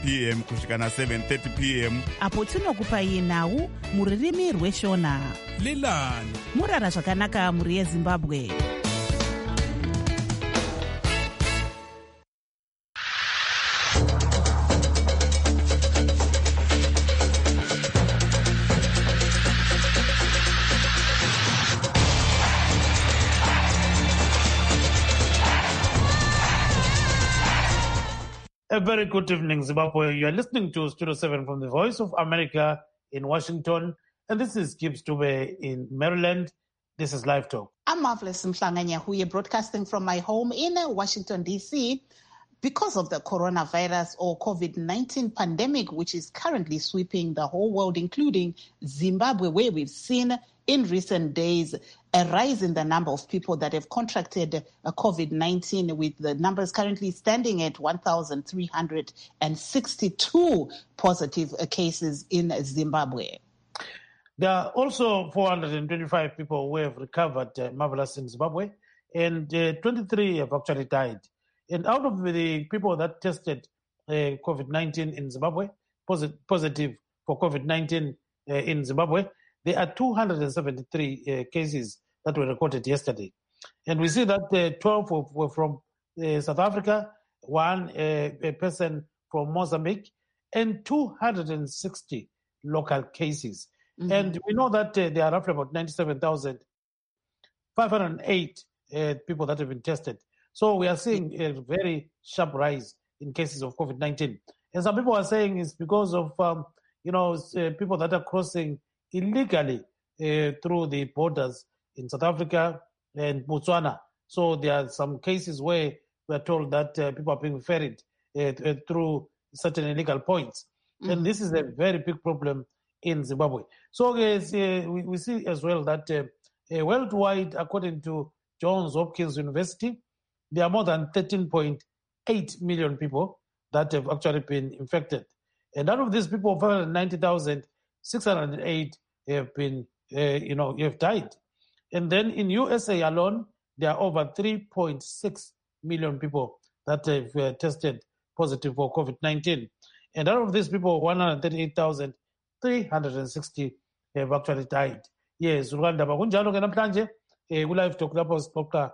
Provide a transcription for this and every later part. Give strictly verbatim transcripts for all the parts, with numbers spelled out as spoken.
p m kusvika na-seven thirty p m apo tinokupai nhau mururimi rweshona. Lilani murara zvakanaka muri yeZimbabwe. A very good evening, Zimbabwe. You are listening to Studio seven from the Voice of America in Washington, and this is Gibbs Dube in Maryland. This is Live Talk. I'm Marvelous Mhlanga-Nyahuye, broadcasting from my home in Washington, D C. Because of the coronavirus or COVID nineteen pandemic, which is currently sweeping the whole world, including Zimbabwe, where we've seen in recent days a rise in the number of people that have contracted COVID nineteen, with the numbers currently standing at one thousand three hundred sixty-two positive cases in Zimbabwe. There are also four hundred twenty-five people who have recovered, uh, marvelous, in Zimbabwe, and uh, twenty-three have actually died. And out of the people that tested uh, COVID nineteen in Zimbabwe, posit- positive for COVID nineteen uh, in Zimbabwe, there are two hundred seventy-three uh, cases that were recorded yesterday. And we see that uh, twelve were from uh, South Africa, one uh, a person from Mozambique, and two hundred sixty local cases. Mm-hmm. And we know that uh, there are roughly about ninety-seven thousand five hundred eight uh, people that have been tested. So we are seeing a very sharp rise in cases of COVID nineteen. And some people are saying it's because of, um, you know, uh, people that are crossing illegally uh, through the borders in South Africa and Botswana. So there are some cases where we are told that uh, people are being ferried uh, through certain illegal points. Mm-hmm. And this is a very big problem in Zimbabwe. So yes, uh, we, we see as well that uh, uh, worldwide, according to Johns Hopkins University, there are more than thirteen point eight million people that have actually been infected. And out of these people, five hundred ninety thousand six hundred eight have been, uh, you know, have died. And then in U S A alone, there are over three point six million people that have uh, tested positive for COVID nineteen. And out of these people, one hundred thirty-eight thousand three hundred sixty have actually died. Yes, Rwanda, bakunjalo ke namhlanje ku-live talk lapho sixoxa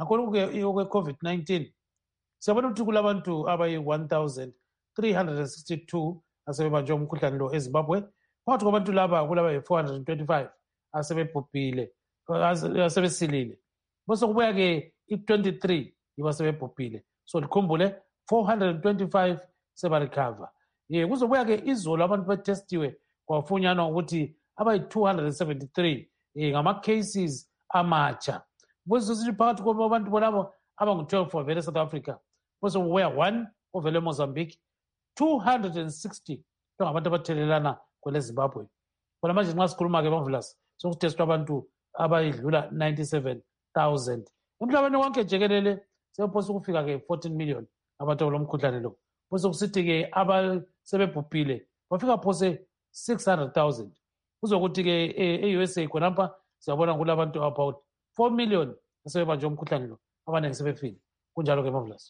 ngakho COVID nineteen. Siyabona ukuthi kulabantu abayi-one thousand three hundred sixty-two asebebanjwe umkhuhlane lo eZimbabwe. Phakathi kwabantu laba kulaba yi-four hundred twenty-five asebebhubhile, asebesilile. Bese kubuya ke i-twenty-three yibo asebebhubhile. So likhumbule four hundred twenty-five sebarecover. Ye kuzobuya ke izolo abantu betestiwe kwafunyanwa ukuthi abayi-two hundred seventy-three ngama cases amatsha. Bese sithi phakathi kwabantu bonabo abangu-twelve ovele South Africa. Bese kubuya one ovele Mozambique, two hundred sixty ngabantu abathelelana kwele Zimbabwe. Bona manje nxa sikhuluma ke bamvulasi sokutestwa abantu abayidlula ninety-seven thousand. Umhlabeni wonke jikelele sephosa ukufika ke fourteen million abantu abalomkhuhlane lo. Bese kusithi ke abasebebhubhile bafika phose six hundred thousand. Kuzokuthi ke e-U S A khonapha siyabona kulabantu about four million asebebanjwe umkhuhlane lo, abaningi sebefile. Kunjalo ke mavulasi.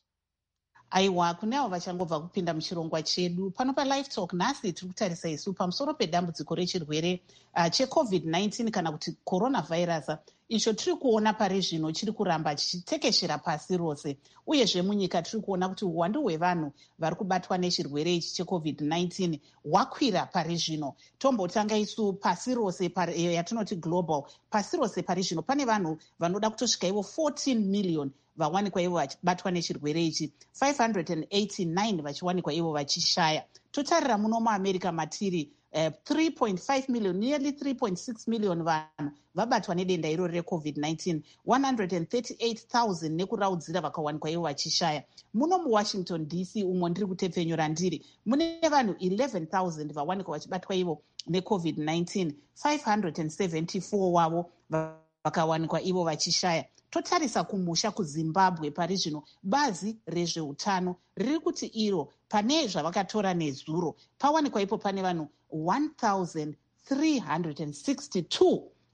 Aiwa, kunevo vachangobva kupinda muchirongwa chedu pano paLive Talk. Nhasi tiri kutarisa isu pamusoro pedambudziko rechirwere uh, checovid nineteen kana kuti coronavirus, icho tiri kuona pari zvino chiri kuramba chichitekeshera pasi rose. Uyezve munyika tiri kuona kuti uwandu hwevanhu vari kubatwa nechirwere ichi checovid nineteen hwakwira pari zvino. Tombotanga isu pasi rose yatinoti global, pasi rose pari zvino pane vanhu vanoda kutosvika ivo fourteen million vawanikwa ivo vachibatwa nechirwere ichi, five hundred eighty-nine vachiwanikwa ivo vachishaya. Totarira muno muamerica matiri uh, three point five million, nearly three point six million vanhu vabatwa nedenda irori recovid nineteen, one hundred thirty-eight thousand nekuraudzira vakawanikwa ivo vachishaya. Muno muwashington D C umwe ndiri kutepfenyura ndiri mune vanhu eleven thousand vawanikwa vachibatwa ivo necovid nineteen, five hundred seventy-four wavo vakawanikwa ivo vachishaya. Totarisa kumusha kuZimbabwe pari zvino, bazi rezveutano riri kuti iro pane zvavakatora nezuro pawanikwa ipo pane vanhu one thousand three hundred sixty-two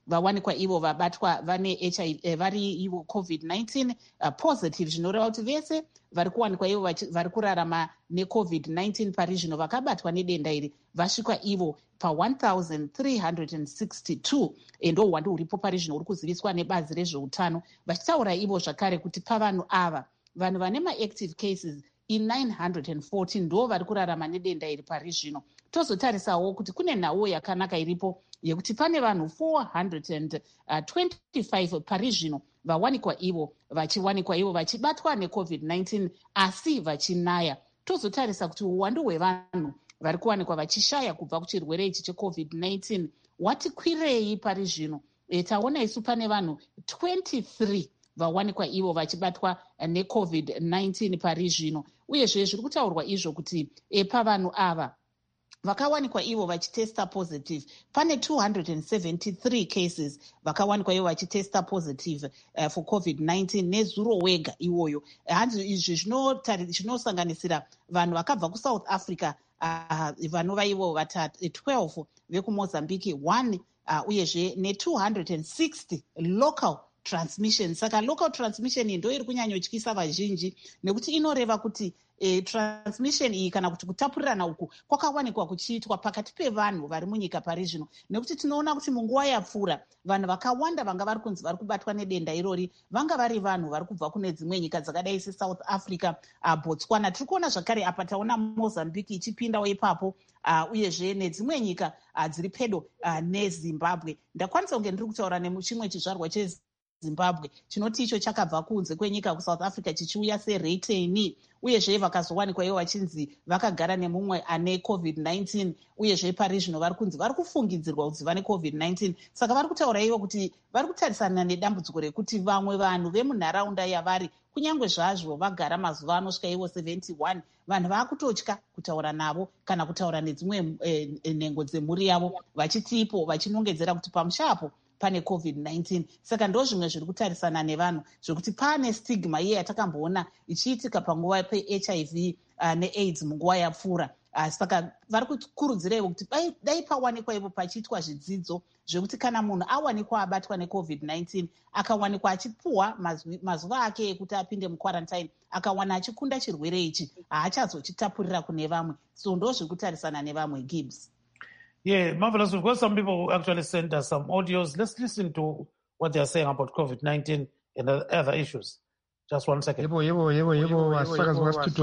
vawanikwa ivo vabatwa vane H I V vari ivo covid nineteen uh, positive, zvinoreva kuti vese vari kuwanikwa ivo vari kurarama necovid nineteen pari zvino vakabatwa nedenda iri vasvika ivo pa one thousand three hundred sixty-two, endo uwandu huripo pari zvino uri kuziviswa nebazi rezveutano, vachitaura ivo zvakare kuti pavanhu ava vanhu vane maactive cases nine hundred fourteen ndo vari kurarama nedenda iri pari zvino. Tozotarisawo kuti kune nhau yakanaka iripo yekuti pane vanhu four hundred twenty-five pari zvino vawanikwa ivo vachiwanikwa ivo vachibatwa necovid nineteen asi vachinaya. Tozotarisa kuti uwandu hwevanhu vari kuwanikwa vachishaya kubva kuchirwere ichi checovid nineteen wati kwirei pari zvino. E, taona isu pane vanhu twenty-three vawanikwa ivo vachibatwa necovid nineteen pari zvino, uyezve zviri kutaurwa izvo kuti e, pavanhu ava vakawanikwa ivo vachitesta positive pane two hundred seventy-three cases vakawanikwa ivo vachitesta positive uh, for covid nineteen nezuro wega iwoyo. Hanzi izvi zvinosanganisira vanhu vakabva kuSouth Africa uh, vanova ivo vatatu twelve, vekumozambique one, uh, uyezve ne two hundred sixty local transmission. Saka local transmission iyi ndo iri kunyanyotyisa vazhinji nekuti inoreva kuti E, transmission iyi kana kuti kutapurirana uku kwakawanikwa kuchiitwa pakati pevanhu vari munyika pari zvino, nekuti tinoona kuti munguva yapfuura vanhu vakawanda vanga vari kunzi vari kubatwa nedenda irori vanga vari vanhu vari kubva kune dzimwe nyika dzakadai seSouth Africa, uh, Botswana. Tiri kuona zvakare apa taona Mozambique ichipindawo ipapo, uh, uyezve nedzimwe nyika uh, dziri pedo uh, neZimbabwe. Ndakwanisa kunge ndiri kutaura nemuchimwe chizvarwa che Zimbabwe chinoti icho chakabva kunze kwenyika kuSouth Africa chichiuya seRetain, uyezve vakazowanikwa ivo vachinzi vakagara nemumwe ane covid nineteen, uyezve pari zvino vari kunzi vari kufungidzirwa kuti vane covid nineteen. Saka vari kutaura ivo kuti vari kutarisana nedambudziko rekuti vamwe vanhu vemunharaunda yavari kunyange zvazvo vagara mazuva anosvika ivo seventy-one, vanhu vaakutotya kutaura navo kana kutaura nedzimwe eh, nhengo dzemhuri yavo vachitipo vachinongedzera kuti pamushapo pane covid nineteen. Saka ndo zvimwe zviri kutarisana nevanhu zvokuti pane stigma iye yatakamboona ichiitika panguva peH I V uh, neAIDS munguva yapfuura. Uh, saka vari kukurudzira kuti dai pawanikwa ivo pachiitwa zvidzidzo zvekuti kana munhu awanikwa abatwa necovid nineteen akawanikwa achipuhwa mazuva ake ekuti apinde muquarantine akawana achikunda chirwere ichi haachazochitapurira kune vamwe. So ndo zviri kutarisana nevamwe. Gibbs. Yeah, marvelous. We've got some people who actually sent us some audios. Let's listen to what they are saying about covid nineteen and other issues. Just one second. Yebo yebo yebo yebo wasakazi wa Studio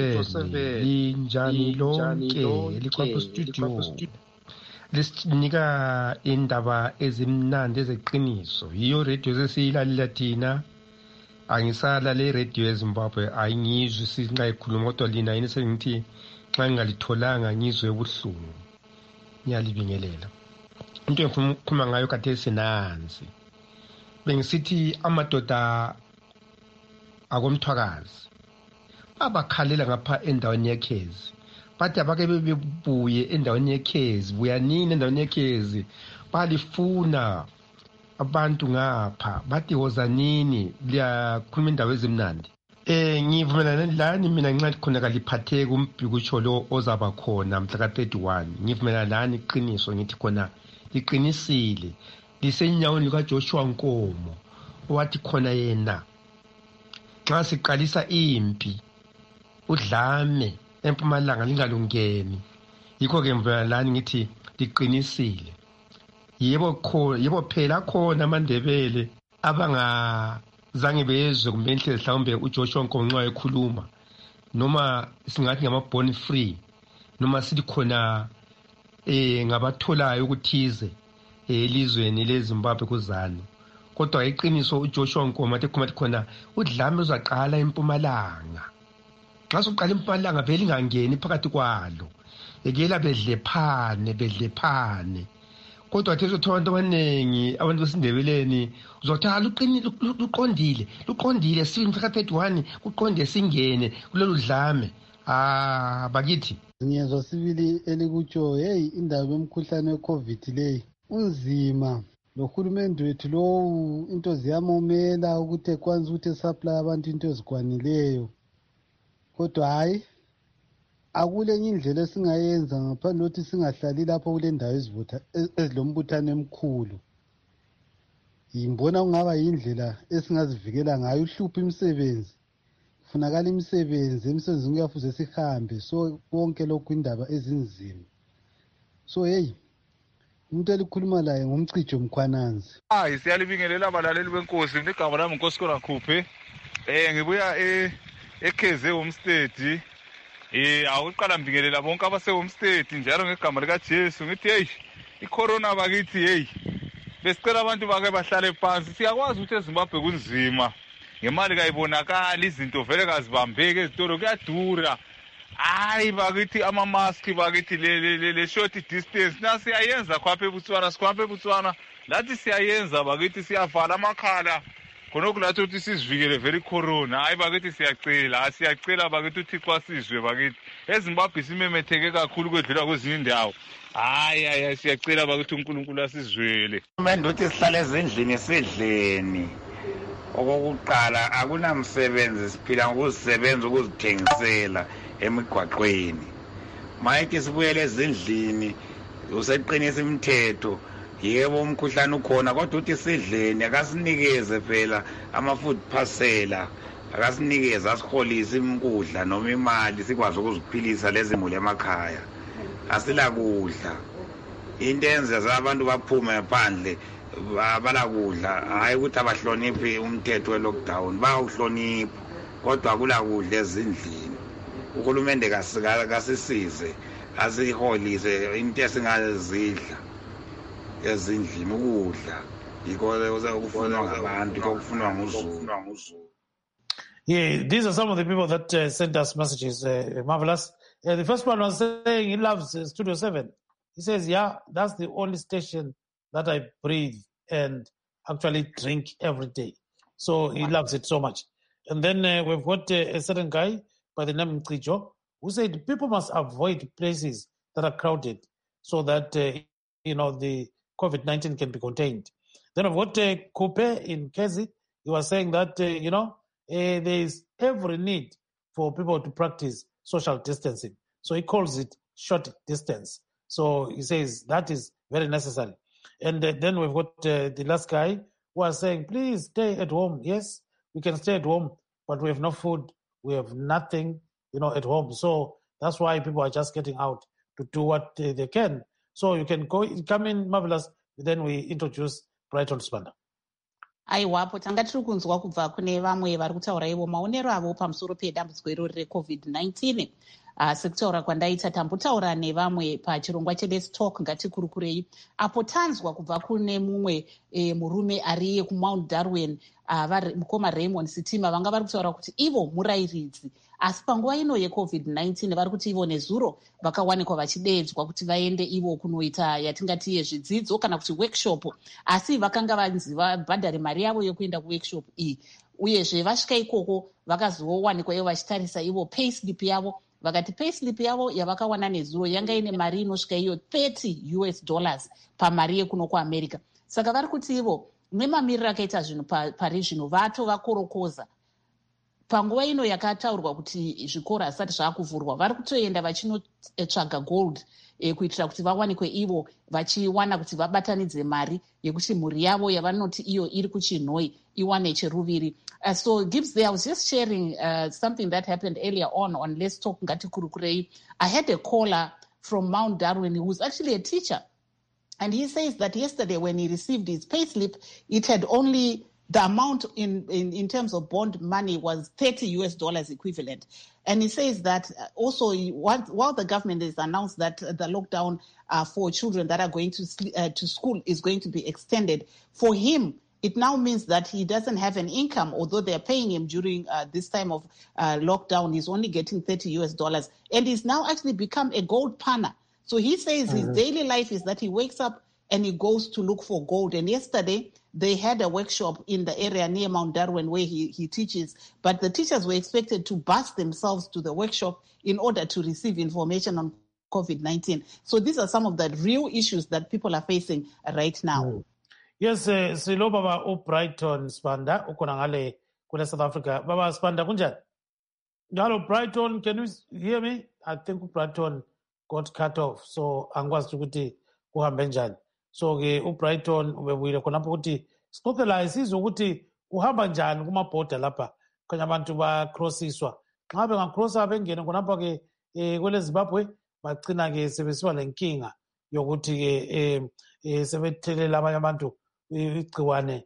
seven linjani lonke likwapo studio lisinika indaba ezimnandi ezeqiniso. Yiyo radio sesiyilalela thina, angisala le radio eZimbabwe ayingizwi sinqa ikhuluma kodwa lina yini sengithi xa ngalitholanga ngizwe ubuhlungu. Ngiyalibingelela. Into engikhuluma ngayo khathesi nansi. Bengisithi amadoda akomthwakazi abakhalela ngapha endaweni yekhezi, bathi abake bebuye endaweni yekhezi, buya nini endaweni yekhezi, balifuna abantu ngapha, bathi woza nini liyakhuluma indawo ezimnandi. Eh ngivumelana lani mina ngincane khona kaliphatheke umbhikutsho lo ozaba khona mhla ka thirty-one. Ngivumelana lani iqiniso ngithi khona liqinisile lisenyaweni lika Joshua Nkomo owathi khona yena xa siqalisa impi udlame eMpumalanga lingalungeni. Yikho ke mvumelana lani ngithi liqinisile. Yebo khona, yebo phela khona amandebele abanga zange bezwe kumbe inhle mhlawumbe uJoshua Nkomo nxa ekhuluma, noma singathi ngama born free, noma sithi khona eh ngabatholayo ukuthize elizweni leZimbabwe kuzana. Kodwa iqiniso uJoshua Nkomo athi khona khona udlame uzaqala eMpumalanga. Xa soqala eMpumalanga vele ingangeni phakathi kwalo, ekela bedlephane bedlephane. Kodwa thezo abantu abanengi abantu besindebeleni uzothatha luqondile luqondile sifika thirty-one kuqonde singene kulolu dlame. Ah bakithi ngiyezwa sibili elikutsho hey indaba yomkhuhlane weCovid leyi unzima. Lo hulumende wethu lowu into ziyamomela ukuthi ekwanza ukuthi esupply abantu into ezikwanileyo, kodwa hayi akulenye indlela esingayenza ngaphandle ukuthi singahlali lapho kule ndawo ezivutha ezilombuthano emkhulu. yimbona kungaba yindlela esingazivikela ngayo uhlupho imisebenzi funakala imisebenzi emsebenzini kuyafuze sihambe so konke lokhu indaba ezinzima so hey umuntu elikhuluma laye ngumcijo Mkhwananzi. Hayi siyalibingelela abalaleli benkosi igama lami uNkosikazi Khuphe eh ngibuya e eKeze Homestead eh awuqala mbingelela bonke abase Homestead njalo ngegama lika Jesu ngithi hey icorona bakithi hey besicela abantu bake bahlale phansi siyakwazi ukuthi eZimbabwe kunzima ngemali kayibonakala izinto vele kazibambeke ezitolo kuyadura hayi bakithi ama mask bakithi le le short distance nasiyayenza khaphe eBotswana sikhaphe eBotswana lathi siyayenza bakithi siyavala amakhala khonokho lathi ukuthi sizivikele vele icorona hayi bakithi siyacela asiyacela bakithi uThixo asizwe bakithi eZimbabwe simemetheke kakhulu kwedlula kwezinye indawo hayi hayi siyacela bakithi uNkulunkulu asizwele manje uthi sihlale ezindlini sidleni okokuqala akunamsebenzi siphila ngokuzisebenza ukuzithengisela emigwaqweni mayike sibuyele ezindlini useqinisa imithetho yebo umkhuhlane ukhona kodwa uthi sidleni akasinikeze phela ama food parcela akasinikeze asiholise imkudla noma imali sikwazi ukuziphilisa lezi muli emakhaya asila kudla into enza abantu baphume phandle bala kudla hayi ukuthi abahloniphi umthetho we lockdown bawuhlonipha kodwa akula kudla ezindlini uhulumende kasisize asiholise into esingazidla ezindlini ukudla yiko okufunwa ngabantu okufunwa nguzulu. Yeah, these are some of the people that uh, sent us messages, uh, Marvelous. Uh, the first one was saying he loves uh, Studio seven. He says, yeah, that's the only station that I breathe and actually drink every day. So he loves it so much. And then uh, we've got uh, a certain guy by the name Mkrijo who said people must avoid places that are crowded so that, uh, you know, the COVID nineteen can be contained. Then we've got uh, Kupe in Kezi. He was saying that, uh, you know, uh, there is every need for people to practice social distancing. So he calls it short distance. So he says that is very necessary. And uh, then we've got uh, the last guy who was saying, please stay at home. Yes, we can stay at home, but we have no food. We have nothing, you know, at home. So that's why people are just getting out to do what uh, they can. So you can go, come in, Marvelous, then we introduce Brighton Spanda. aiwapo tanga tiri kunzwa kubva kune vamwe vari kutaura ivo maonero avo pamusoro pedambudziko irori recovid nineteen uh, sekutaura kwandaita tambotaura nevamwe pachirongwa cheLet's Talk ngatikurukurei apo tanzwa kubva kune mumwe e, murume ari kumount Darwin uh, mukoma Raymond Sitima vanga vari kutaura kuti ivo murayiridzi asi panguva ino yecovid nineteen vari kuti ivo nezuro vakawanikwa vachideedzwa kuti vaende ivo kunoita yatingati yezvidzidzo kana kuti workshop asi vakanga vanzi vabhadhare mari yavo yokuenda kuworkshop iyi uyezve vasvika ikoko vakazowanikwa ivo vachitarisa ivo payslip yavo vakati payslip yavo yavakawana nezuro yanga ine mari inosvika iyo thirty U S dollars pamari yekuno kuamerica saka vari kuti ivo nemamiriro akaita zvinhu pari zvino vato vakorokoza panguva ino yakataurwa kuti zvikoro hasati zvaakuvhurwa vari kutoenda vachinotsvaga gold e, kuitira kuti vawanikwe ivo vachiwana kuti vabatanidze mari yekuti mhuri yavo yavanoti iyo iri kuchinhoi iwane cheruviri. Uh, so Gibbs there, I was just sharing uh, something that happened earlier on on Let's Talk Ngatikurukurei. I had a caller from Mount Darwin who was actually a teacher. And he says that yesterday when he received his payslip, it had only, the amount in, in, in terms of bond money was thirty U S dollars equivalent. And he says that also while, while the government has announced that the lockdown uh, for children that are going to, uh, to school is going to be extended, for him, it now means that he doesn't have an income, although they're paying him during uh, this time of uh, lockdown. He's only getting thirty U S dollars. And he's now actually become a gold panner. So he says mm-hmm. his daily life is that he wakes up and he goes to look for gold. And yesterday, they had a workshop in the area near Mount Darwin where he, he teaches. But the teachers were expected to bus themselves to the workshop in order to receive information on COVID nineteen. So these are some of the real issues that people are facing right now. Mm. Yes, uh, silo baba u Brighton Spanda ukona ngale kule South Africa. Baba Spanda kunjani? Hello Brighton, can you hear me? I think Brighton got cut off, so angwazi ukuthi kuhambe njani. So ke u Brighton ubebuyile khonapho ukuthi sixoxe laye sizwe ukuthi uhamba njani kumabhoda lapha kanye abantu bacrossiswa. Nxa bengacrossa bengene khonapha-ke um kwele Zimbabwe bagcina-ke sebesiba lenkinga yokuthi-ke um sebethelela abanye abantu igciwane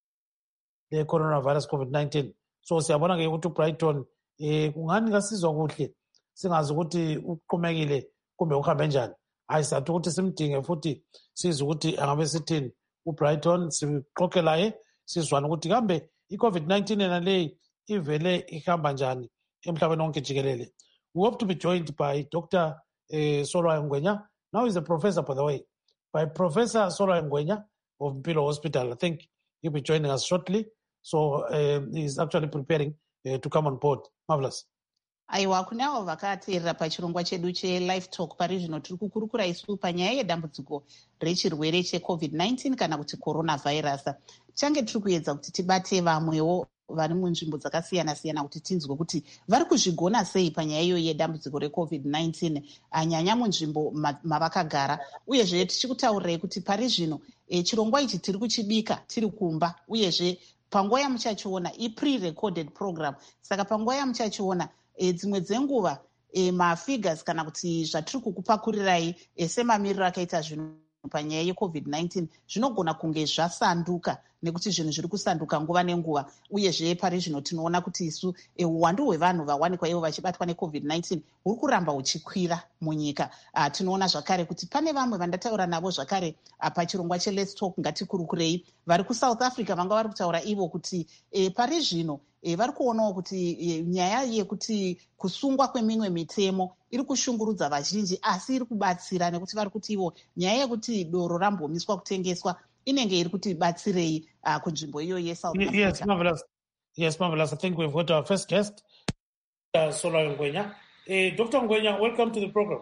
le-coronavirus COVID nineteen. So siyabona-ke ukuthi uBrighton um kungani kasizwa kuhle singazi ukuthi uqhumekile kumbe uhambe njani. Hayi sathi ukuthi simdinge futhi sizwe ukuthi angabe sithini uBrighton, sixoxe laye sizwana ukuthi kambe i-COVID nineteen yena leyi ivele ihamba njani emhlabeni wonke jikelele. We hope to be joined by Doctor uh, Solwayo Ngwenya. Now he's a professor, by the way, by Professor Solwayo Ngwenya of Mpilo Hospital. I think he'll be joining us shortly. So uh, he's actually preparing uh, to come on board. Marvelous. Aiwa, kunavo vakateerera pachirongwa chedu chelive talk pari zvino tiri kukurukura isu panyaya yedambudziko rechirwere checovid nineteen kana kuti coronavirus. Change tiri kuedza kuti tibate vamwewo vari munzvimbo dzakasiyana-siyana kuti tinzwe kuti vari kuzvigona sei panyaya iyo yedambudziko recovid nineteen anyanya munzvimbo mavakagara. Uyezve tichikutaurirai kuti pari zvino e, chirongwa ichi tiri kuchibika tiri kumba, uyezve panguva yamuchachiona i-pre-recorded program. Saka panguva yamuchachiona E, dzimwe dzenguva e, mafigures kana kuti zvatiri kukupakurirai e, semamiriro akaita zvinhu panyaya yecovid nineteen zvinogona kunge zvasanduka nekuti zvinhu zviri kusanduka nguva nenguva. Uyezve pari zvino tinoona kuti isu e, uwandu hwevanhu vawanikwa ivo vachibatwa necovid nineteen huri kuramba huchikwira munyika. Uh, tinoona zvakare kuti pane vamwe vandataura navo zvakare uh, pachirongwa cheLet's Talk ngatikurukurei vari kuSouth Africa vanga vari kutaura ivo kuti e, pari zvino E, vari kuonawo kuti e, nyaya yekuti kusungwa kwemimwe mitemo iri kushungurudza vazhinji asi iri kubatsira nekuti vari kuti ivo nyaya yekuti doro rambomiswa kutengeswa inenge iri kuti batsirei uh, kunzvimbo iyo yeSouth Africa. Yes, marvelous. Yes, marvelous. I think we've got our first guest, uh, Solwayo Ngwenya. Uh, Doctor Ngwenya, welcome to the program.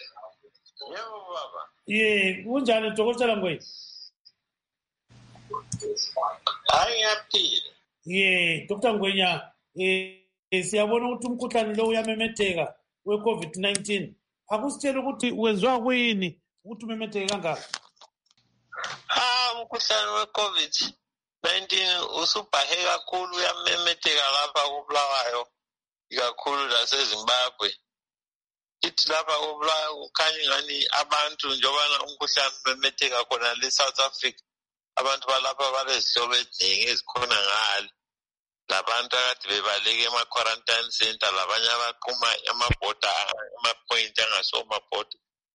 Yebo baba. Yeah, unjani Dokotela Ngwenya? Hayi ngiyaphila. Yeah, Doctor Ngwenya, eh, siyabona ukuthi umkhuhlane lo uyamemetheka we-COVID nineteen. Akusitshela ukuthi wenziwa kuyini ukuthi umemetheke kangaka? Ah, umkhuhlane we-COVID nineteen usubhahe kakhulu, uyamemetheka lapha kuBulawayo, ikakhulu laseZimbabwe. Ithi lapha kuBulawayo kukhanya ngani abantu njobana umkhuhlane umemetheka khona le-South Africa. Abantu balapha balezihlobo eziningi ezikhona ngale. Labantu akade bebaleke ema-quarantine center, labanye abaquma amabhoda, ama-point angasomabhoda.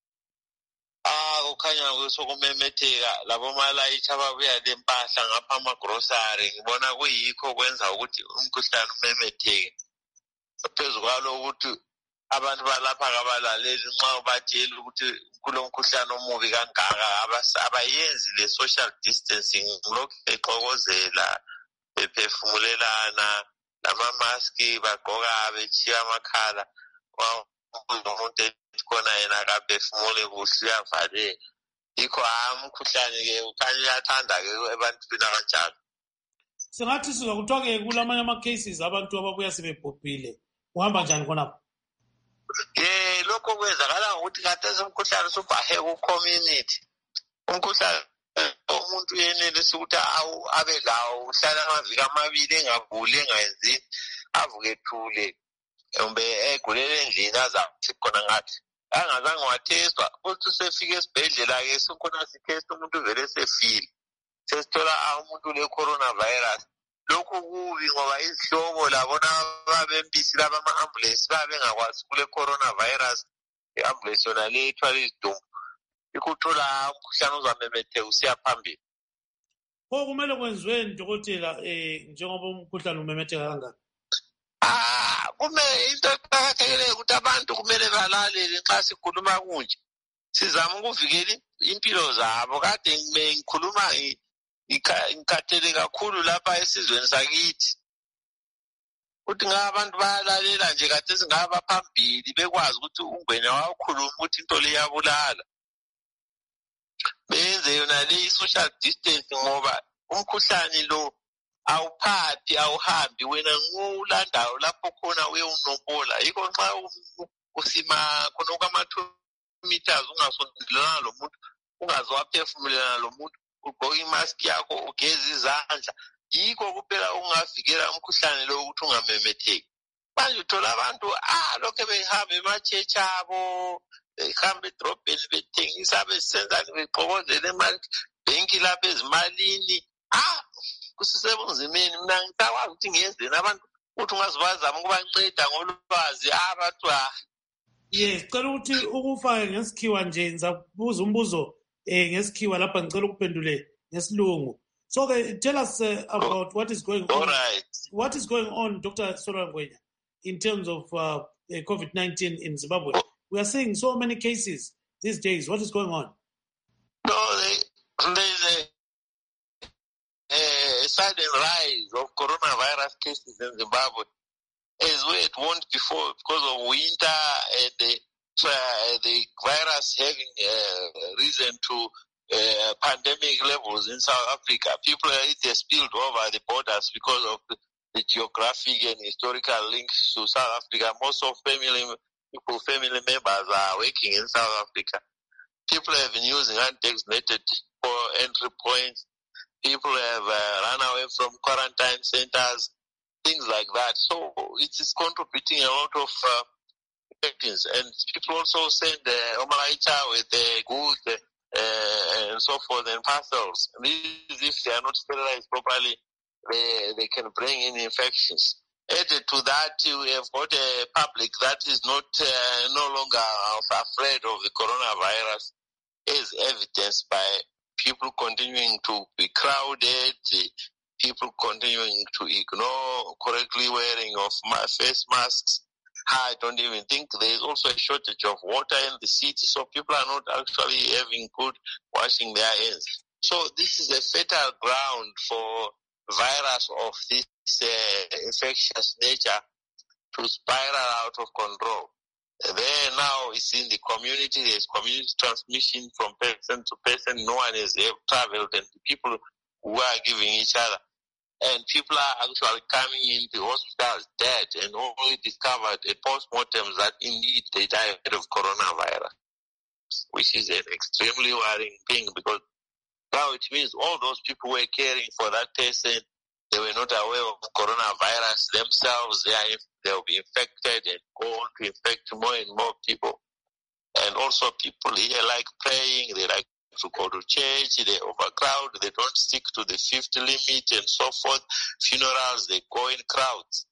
Ah, kukhanya kusokumemetheka labo malayitshi ababuya lempahla ngapha amagrosari. Ngibona kuyikho kwenza ukuthi umkhuhlane umemetheke. Phezu kwalo ukuthi abantu balapha kabalaleli nxa ubatshela ukuthi kulo mkhuhlane omubi kangaka abayenzi le social distancing, lokhu exokozela bephefumulelana, lama-maski bagqoka bechiya amakhala. Umuntu ekhona yena akaphefumule kuhle uyavaleka. Yikho umkhuhlane-ke ukhanya uyathanda-ke ebantwini abanjalo. Singathi sizakuthiwa-ke kulamanye ama-cases abantu ababuya sebebhubhile. Uhamba njani khonapho? Eh, lokho kwenzakala ukuthi khathesi umkhuhlane usubhahe ku-community. Umkhuhlane umuntu uyenelisa ukuthi abe lawo uhlala amaviki amabili engaguli engayenzini, avuke ethule kumbe egulele endlini azathi khona ngathi angazange wathestwa. Uthi usefika esibhedlela-ke sikhona sithesta umuntu vele sefile, sesithola umuntu le-coronavirus. Lokhu kubi ngoba izihlobo labona babempisi laba ama-ambulensi babengakwazi kule coronavirus. I-ambulensi yona le ithwala izidumbu, ikuthola umkhuhlane uzamemetheka usiya phambili. Pho kumele kwenziweni Dokotela eh njengoba umkhuhlane umemetheka kangaka? Ah, kumele into eqakathekile ukuthi abantu kumele balalele nxa sikhuluma kunje. Sizama ukuvikela impilo zabo. Kade ngikhuluma ngikhathele kakhulu lapha esizweni sakithi. Uthi ngabe abantu bayalalela nje kade singaba phambili bekwazi ukuthi uNgwenya wakhuluma ukuthi into le iyabulala. Benze yona le social distance ngoba umkhuhlane lo awuphathi awuhambi, wena ngulandayo lapho khona uyewunombola. Yikho nxa usima khona kwama-two meters ungasondelana lo muntu, ungaze waphefumulelana lo muntu, ugqoke imask yakho ugeze izandla yikho kuphela ungavikela umkhuhlane lo ukuthi ungamemetheki. Manje uthola abantu ah lokho behamba emachechi abo behamba edrobheni bethengisa besenzani beqokozela imali benki lapha ezimalini ah kusisebunzimeni. Mina ngicabanga ukuthi ngiyenzeni abantu ukuthi ungazibazama ukubanceda ngolwazi abantu ah. Yes, cela ukuthi ukufake ngesikhiwa nje ngizakubuza umbuzo eh ngesikhiwa lapha ngicela ukuphendule ngesilungu. So okay, tell us uh, about what is going All on. right. What is going on, Doctor Solangwenya, in terms of uh, COVID nineteen in Zimbabwe? We are seeing so many cases these days. What is going on? No, they, there's a, a sudden rise of coronavirus cases in Zimbabwe, as we had warned before, because of winter and the, uh, the virus having uh, risen to uh, pandemic levels in South Africa. People are spilled over the borders because of the, the geographic and historical links to South Africa. Most of family people, family members are working in South Africa. People have been using undesignated entry points. People have uh, run away from quarantine centers, things like that. So it is contributing a lot of uh, things. And people also send uh, Omalaicha with the goods uh, and so forth and parcels. And these, if they are not sterilized properly, they, they can bring in infections. Added to that, we have got a public that is not uh, no longer afraid of the coronavirus, as evidenced by people continuing to be crowded, people continuing to ignore correctly wearing of face masks. I don't even think there is also a shortage of water in the city, so people are not actually having good washing their hands. So this is a fertile ground for virus of this uh, infectious nature to spiral out of control. There now is in the community, there's community transmission from person to person. No one has ever traveled, and people who are giving each other. And people are actually coming into hospitals dead and only discovered a post-mortem that indeed they died of coronavirus, which is an extremely worrying thing, because now it means all those people were caring for that person, they were not aware of coronavirus themselves. They are, they'll be infected and go on to infect more and more people. And also people here like praying, they like to go to church, they overcrowd, they don't stick to the fifty limit and so forth. Funerals, they go in crowds.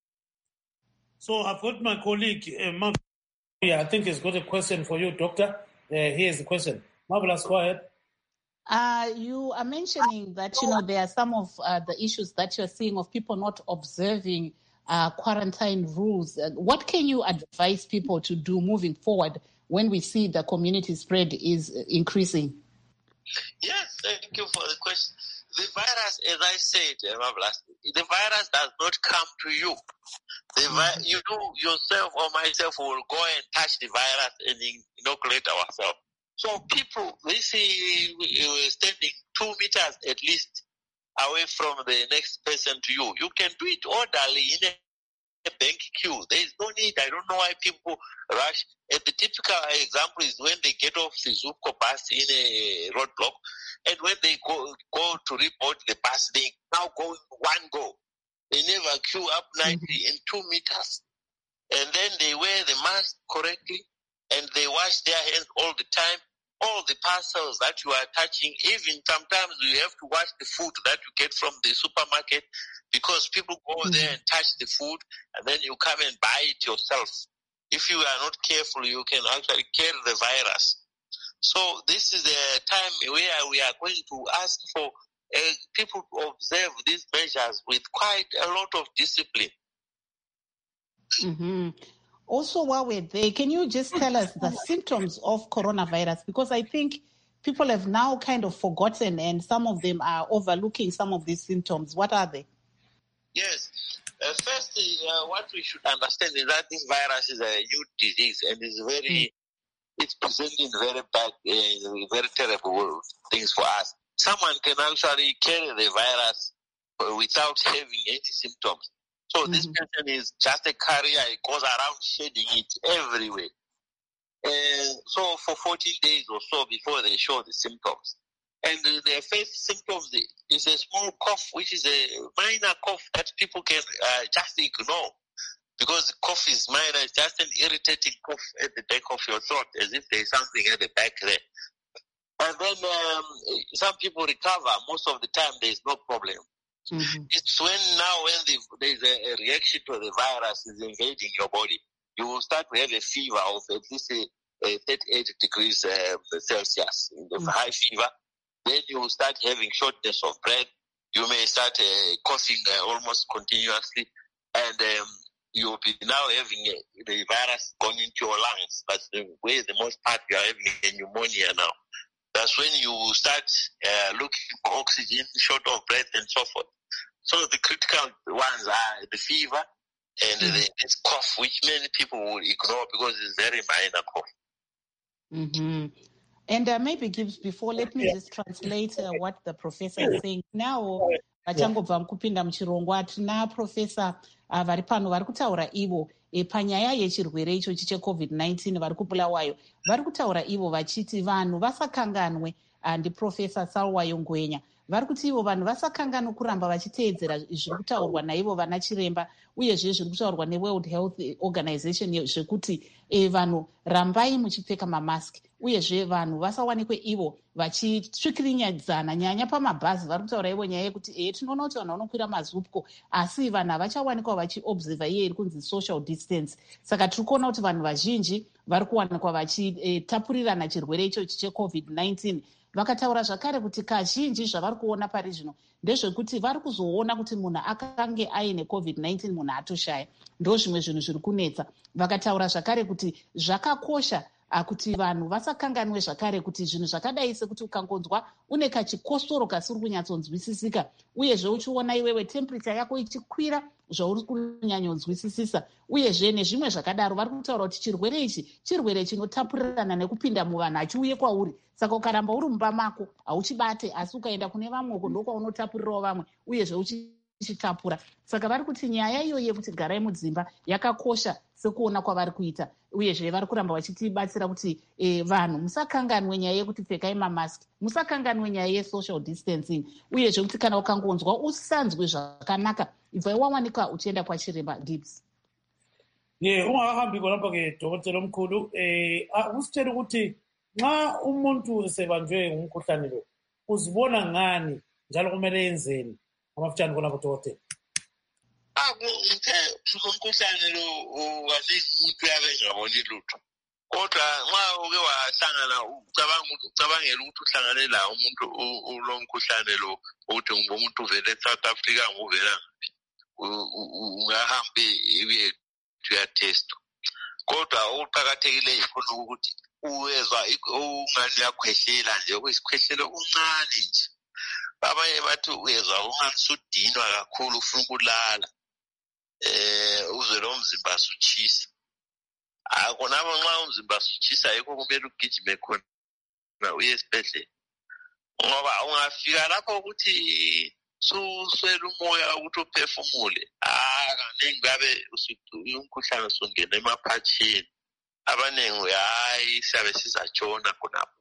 So I've got my colleague, uh, Mark. Yeah, I think he's got a question for you, Doctor. Uh, here's the question. Marvelous, go ahead. Uh, you are mentioning that, you know, there are some of uh, the issues that you're seeing of people not observing uh, quarantine rules. Uh, what can you advise people to do moving forward when we see the community spread is increasing? Yes, thank you for the question. The virus, as I said, the virus does not come to you. The vi- mm-hmm. You yourself or myself will go and touch the virus and inoculate ourselves. So people, we see we're standing two meters at least away from the next person to you. You can do it orderly in a a bank queue. There is no need. I don't know why people rush. And the typical example is when they get off the Zupco bus in a roadblock, and when they go go to report the bus, they now go in one go. They never queue up ninety mm-hmm. in two meters. And then they wear the mask correctly, and they wash their hands all the time. All the parcels that you are touching, even sometimes you have to wash the food that you get from the supermarket, because people go mm-hmm. there and touch the food, and then you come and buy it yourself. If you are not careful, you can actually carry the virus. So this is a time where we are going to ask for uh, people to observe these measures with quite a lot of discipline. Mm-hmm. Also, while we're there, can you just tell us the symptoms of coronavirus? Because I think people have now kind of forgotten, and some of them are overlooking some of these symptoms. What are they? Yes. Uh, firstly, uh, what we should understand is that this virus is a new disease and is very, mm. it's presenting very bad, uh, very terrible things for us. Someone can actually carry the virus without having any symptoms. So mm-hmm. this person is just a carrier. It goes around shedding it everywhere. And so for fourteen days or so before they show the symptoms. and their first symptoms is a small cough, which is a minor cough that people can uh, just ignore. Because the cough is minor, it's just an irritating cough at the back of your throat, as if there's something at the back there. And then um, some people recover. Most of the time, there's no problem. Mm-hmm. It's when now when the, there's a, a reaction to the virus is invading your body, you will start to have a fever of at least a, a thirty-eight degrees uh, Celsius, the mm-hmm. high fever. Then you will start having shortness of breath. You may start uh, coughing uh, almost continuously, and um, you'll be now having a, the virus going into your lungs. But the way the most part you are having a pneumonia now. That's when you start uh, looking for oxygen, short of breath, and so forth. So the critical ones are the fever and mm-hmm. the, this cough, which many people will ignore because it's very minor cough. Mm-hmm. And uh, maybe Gibbs, before, let me just translate uh, what the professor is saying. Now, vachangobva mukupinda muchirongwa hatina professor uh, vari pano vari kutaura ivo e, panyaya yechirwere ichochi checovid nineteen vari kubulawayo vari kutaura ivo vachiti vanhu vasakanganwe uh, ndiprofessor Salwayo Ngwenya vari kuti ivo vanhu vasakanganwe kuramba vachiteedzera zviri kutaurwa naivo vana chiremba uyezve zviri kutaurwa neworld health organization zvekuti e, vanhu rambai muchipfeka mamaski uyezve vanhu vasawanikwe ivo vachitsvikirinyadzana nyanya pamabhazi vari kutaura ivo nyaya yekuti e tinoona kuti vanhu vanokwira mazupko asi vanhu havachawanikwa vachiobserva iye iri kunzi social distance. Saka tiri kuona kuti vanhu vazhinji vari kuwanikwa vachitapurirana chirwere ichochi checovid nineteen. Vakataura zvakare kuti kazhinji zvavari kuona pari zvino ndezvekuti vari kuzoona kuti munhu akange aine covid nineteen munhu atoshaya. Ndo zvimwe zvinhu zviri kunetsa. Vakataura zvakare kuti zvakakosha kuti vanhu vasakanganwe zvakare kuti zvinhu zvakadai sekuti ukangonzwa une kachikosoro kasiri kunyatsonzwisisika uyezve uchiona iwewe temperature yako ichikwira zvauri kunyanyonzwisisisa uyezve nezvimwe zvakadaro vari kutaura kuti chirwere ichi chirwere chinotapurirana nekupinda muvanhu achiuye kwauri. Saka ukaramba uri mumba mako hauchibate asi ukaenda kune vamwe ndokwaunotapurirao vamwe uyezve uchichitapura. Saka vari kuti nyaya iyoyi yekuti garai mudzimba yakakosha sekuona kwavari kuita uyezve vari kuramba vachitibatsira kuti e, vanhu musakanganwe nyaya yekuti pfekai mamaski, musakanganwe nyaya yesocial distancing uyezve kuti kana ukangonzwa usanzwe zvakanaka ibvai wawanika uchienda kwachiremba. Gibbs ye ungahambi khonapha ke dokotela omkhulu eh usitshela ukuthi nxa umuntu sebanjwe ngumkhuhlane lo uzibona ngani njalo kumele yenzeni amafutshane khonapha dokotela? Ah, ngithe umkhuhlane lo wasithi umuntu uyabengaboni lutho. Kodwa nxa uke wahlangana ucabanga ucabangela ukuthi uhlangane la umuntu lo mkhuhlane lo ukuthi ngumuntu uvele eSouth Africa nguvela ungahambe uye uyatest. Kodwa okuqakathekile yikho ukuthi uwezwa ungani yakhwehlela nje okuyisikhwehlelo uncane nje. Abanye bathi uyezwa ungani sudinwa kakhulu ufuna ukulala. Eh uzwe lo mzimba suchisa. Akona nxa umzimba suchisa yikho kumele ugijime khona uye esibhedlela. Ngoba ungafika lapho ukuthi suswela umoya ukuthi uphefumule. Ah kaningi babe umkhuhlane usungena emaphatshini. Abanengi hayi siyabe sizatshona khonapho.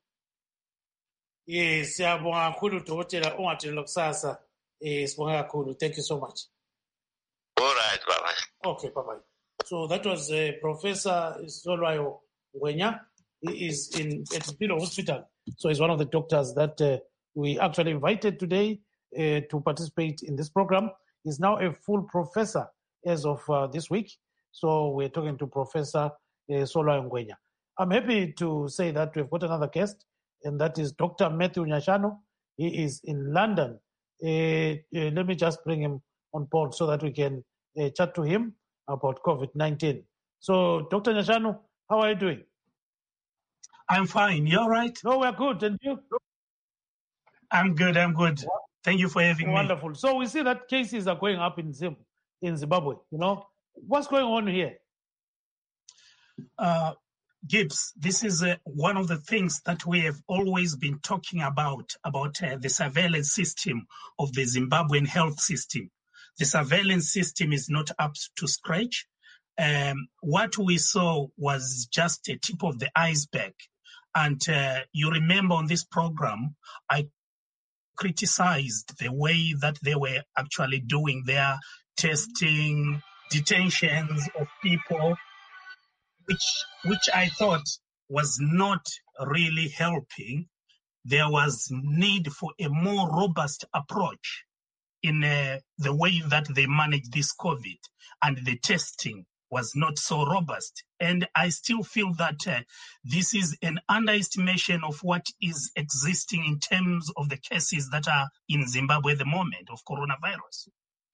Yes, siyabonga kakhulu dokotela ungathini kusasa. Eh sibonga kakhulu. Thank you so much. All right, bye-bye. Okay, bye-bye. So that was uh, Professor Solwayo Ngwenya. He is in at Mpilo Hospital. So he's one of the doctors that uh, we actually invited today uh, to participate in this program. He's now a full professor as of uh, this week. So we're talking to Professor uh, Solwayo Ngwenya. I'm happy to say that we've got another guest, and that is Doctor Matthew Nyashano. He is in London. Uh, uh, let me just bring him on board so that we can uh, chat to him about covid nineteen. So, Doctor Nyashano, how are you doing? I'm fine. You all right? No, we're good. And you? I'm good. I'm good. Thank you for having Wonderful. me. Wonderful. So we see that cases are going up in Zim, in Zimbabwe. You know, what's going on here? Uh, Gibbs, this is uh, one of the things that we have always been talking about, about uh, the surveillance system of the Zimbabwean health system. The surveillance system is not up to scratch. Um, what we saw was just a tip of the iceberg. And uh, you remember on this program, I criticized the way that they were actually doing their testing, detentions of people, which which I thought was not really helping. There was need for a more robust approach in uh, the way that they managed this COVID, and the testing was not so robust. And I still feel that uh, this is an underestimation of what is existing in terms of the cases that are in Zimbabwe at the moment of coronavirus.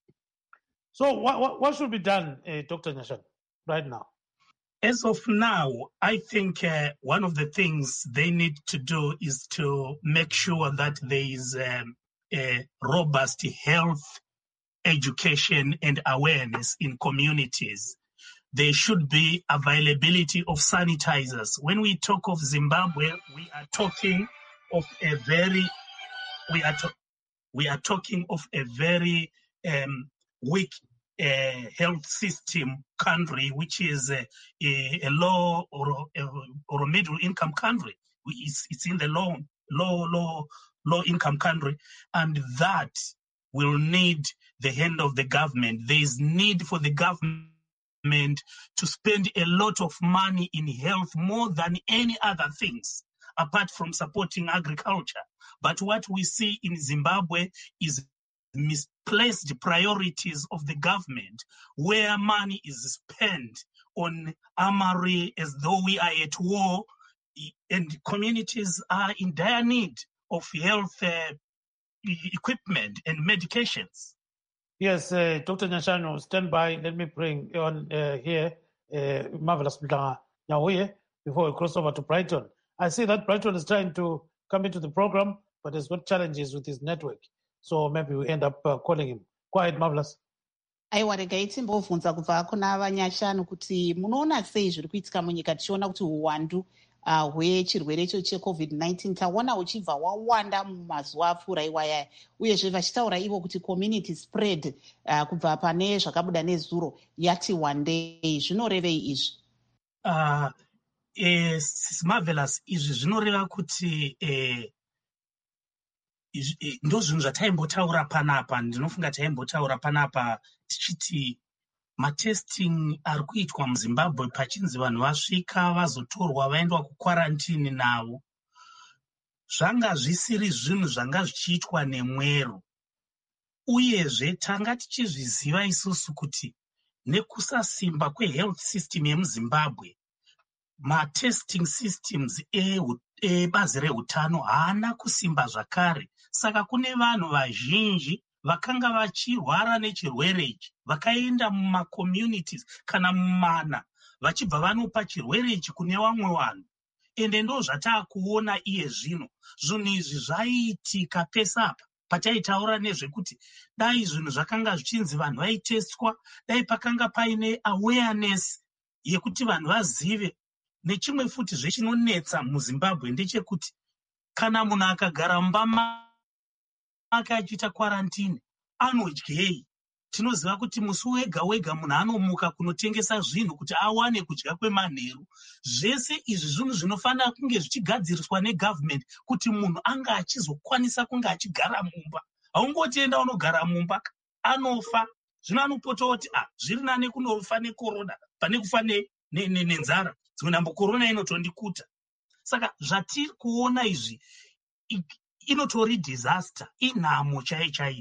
So what, what, what should be done, uh, Doctor Nyashanu, right now? As of now, I think uh, one of the things they need to do is to make sure that there is um, a robust health education and awareness in communities. There should be availability of sanitizers. When we talk of Zimbabwe, we are talking of a very, we are, to, we are talking of a very um, weak uh, health system country, which is a, a, a low or a, or a middle income country. It's, it's in the low, low, low, low income country, and that will need the hand of the government. There is need for the government to spend a lot of money in health, more than any other things, apart from supporting agriculture. But what we see in Zimbabwe is misplaced priorities of the government, where money is spent on armory as though we are at war, and communities are in dire need of health uh, equipment and medications. Yes, uh, Doctor Nyashanu, stand by. Let me bring on uh, here uh, Marvelous Nyahuye before we cross over to Brighton. I see that Brighton is trying to come into the program, but has got challenges with his network. So maybe we end up uh, calling him. Go ahead, Marvelous. aiwa regai timbobvunza kubva kuna Vanyashanu kuti munoona sei zviri kuitika munyika tichiona kuti uwandu uh, hwechirwere icho checovid nineteen taona uchibva wawanda mumazuva apfuura iwayaya, uyezve vachitaura ivo kuti community spread uh, kubva pane zvakabuda nezuro yati wandei. Zvinorevei izvi? Uh, eh, Marvelous, izvi zvinoreva kuti eh, ndo zvinhu zvataimbotaura panapa. Ndinofunga taimbotaura panapa tichiti matesting ari kuitwa muZimbabwe pachinzi vanhu vasvika vazotorwa vaendwa kukwarantini navo, zvanga zvisiri zvinhu zvanga zvichiitwa nemwero. Uyezve tanga tichizviziva isusu kuti nekusasimba kwehealth system yemuZimbabwe, matesting systems ebazi rehutano haana kusimba zvakare. Saka kune vanhu vazhinji vakanga vachirwara nechirwere ichi vakaenda mumacommunities kana mumana vachibva vanopa chirwere ichi kune vamwe vanhu. Ende ndo zvataakuona iye zvino. Zvinhu izvi zvaiitika pese apa pataitaura nezvekuti dai zvinhu zvakanga zvichinzi vanhu vaitestwa, dai pakanga paine awareness yekuti vanhu vazive. Nechimwe futi zvechinonetsa muZimbabwe ndechekuti kana munhu akagara mumba make achiita kwarantini anodyei? Tinoziva kuti musi wega wega munhu anomuka kunotengesa zvinhu kuti awane kudya kwemanheru. Zvese izvi zvinhu zvinofanira kunge zvichigadziriswa negovernment kuti munhu anga achizokwanisa kunge achigara mumba. Haungotienda unogara mumba anofa. Zvino anopota kuti ah, zviri nane kunofa nekorona pane kufa nenzara. Dzimwe nambo korona inotondikuta. Saka zvatiri kuona izvi inotori disaster, inhamo chaiyo chaiyo.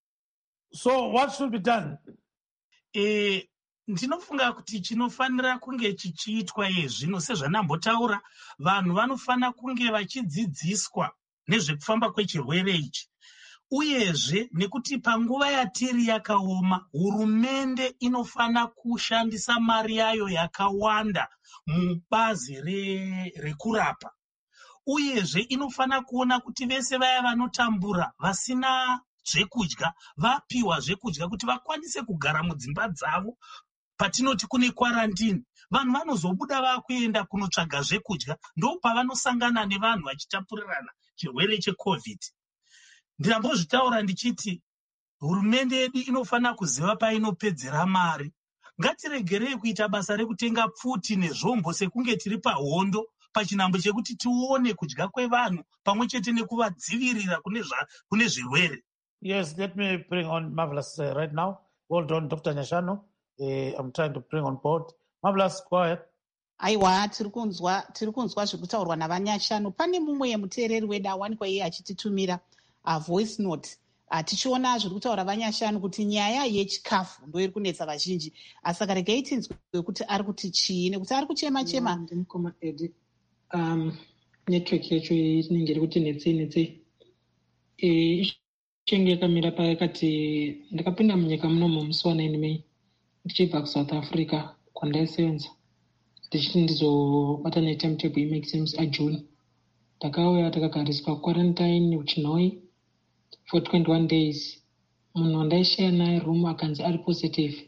So what should be done? Eh, ndinofunga kuti chinofanira kunge chichiitwa yezvino sezvanambotaura, vanhu vanofanira kunge vachidzidziswa nezvekufamba kwechirwere ichi. Uyezve nekuti panguva yatiri yakaoma, hurumende inofana kushandisa mari yayo yakawanda mubazi re, rekurapa. Uyezve inofana kuona kuti vese vaya vanotambura vasina zvekudya vapiwa zvekudya kuti vakwanise kugara mudzimba dzavo. Patinoti kune kwarantini, vanhu vanozobuda vakuenda kunotsvaga zvekudya, ndo pavanosangana nevanhu vachitapurirana chirwere checovid. Ndinambozvitaura ndichiti hurumende yedu inofana kuziva painopedzera mari. Ngatiregerei kuita basa rekutenga pfuti nezvombo sekunge tiri pahondo pachinhambo chekuti tione kudya kwevanhu pamwe chete nekuvadzivirira kune zvirwere. Yes, let me bring on Marvelous uh, right now. Well done, Doctor Nyashanu. Uh, I'm trying to bring on board. Marvelous, go ahead. Aiwa, tiri kunzwa tiri kunzwa zviri kutaurwa navanyashanu. Pane mumwe yemuteereri wedu awanikwa iye achititumira a voice note. Tichiona zviri kutaura vanyashanu kuti nyaya yechikafu ndo iri kunetsa vazhinji. Asaka regai tinzwe kuti ari kuti chii nekuti ari kuchema chema. Ndimukoma Edi. Um, network yacho inenge iri kuti netsei netsei. Eh, chinge yakamira pakati ndakapinda munyika munomu musi wa nine May ndichibva kuSouth Africa kwandaisevenza. Ndichiti ndizobata netimetable yemaexams aJune. Takauya takagariswa quarantine kuChinhoyi for twenty-one days. Munhu wandaishare naye room akanzi ari positive.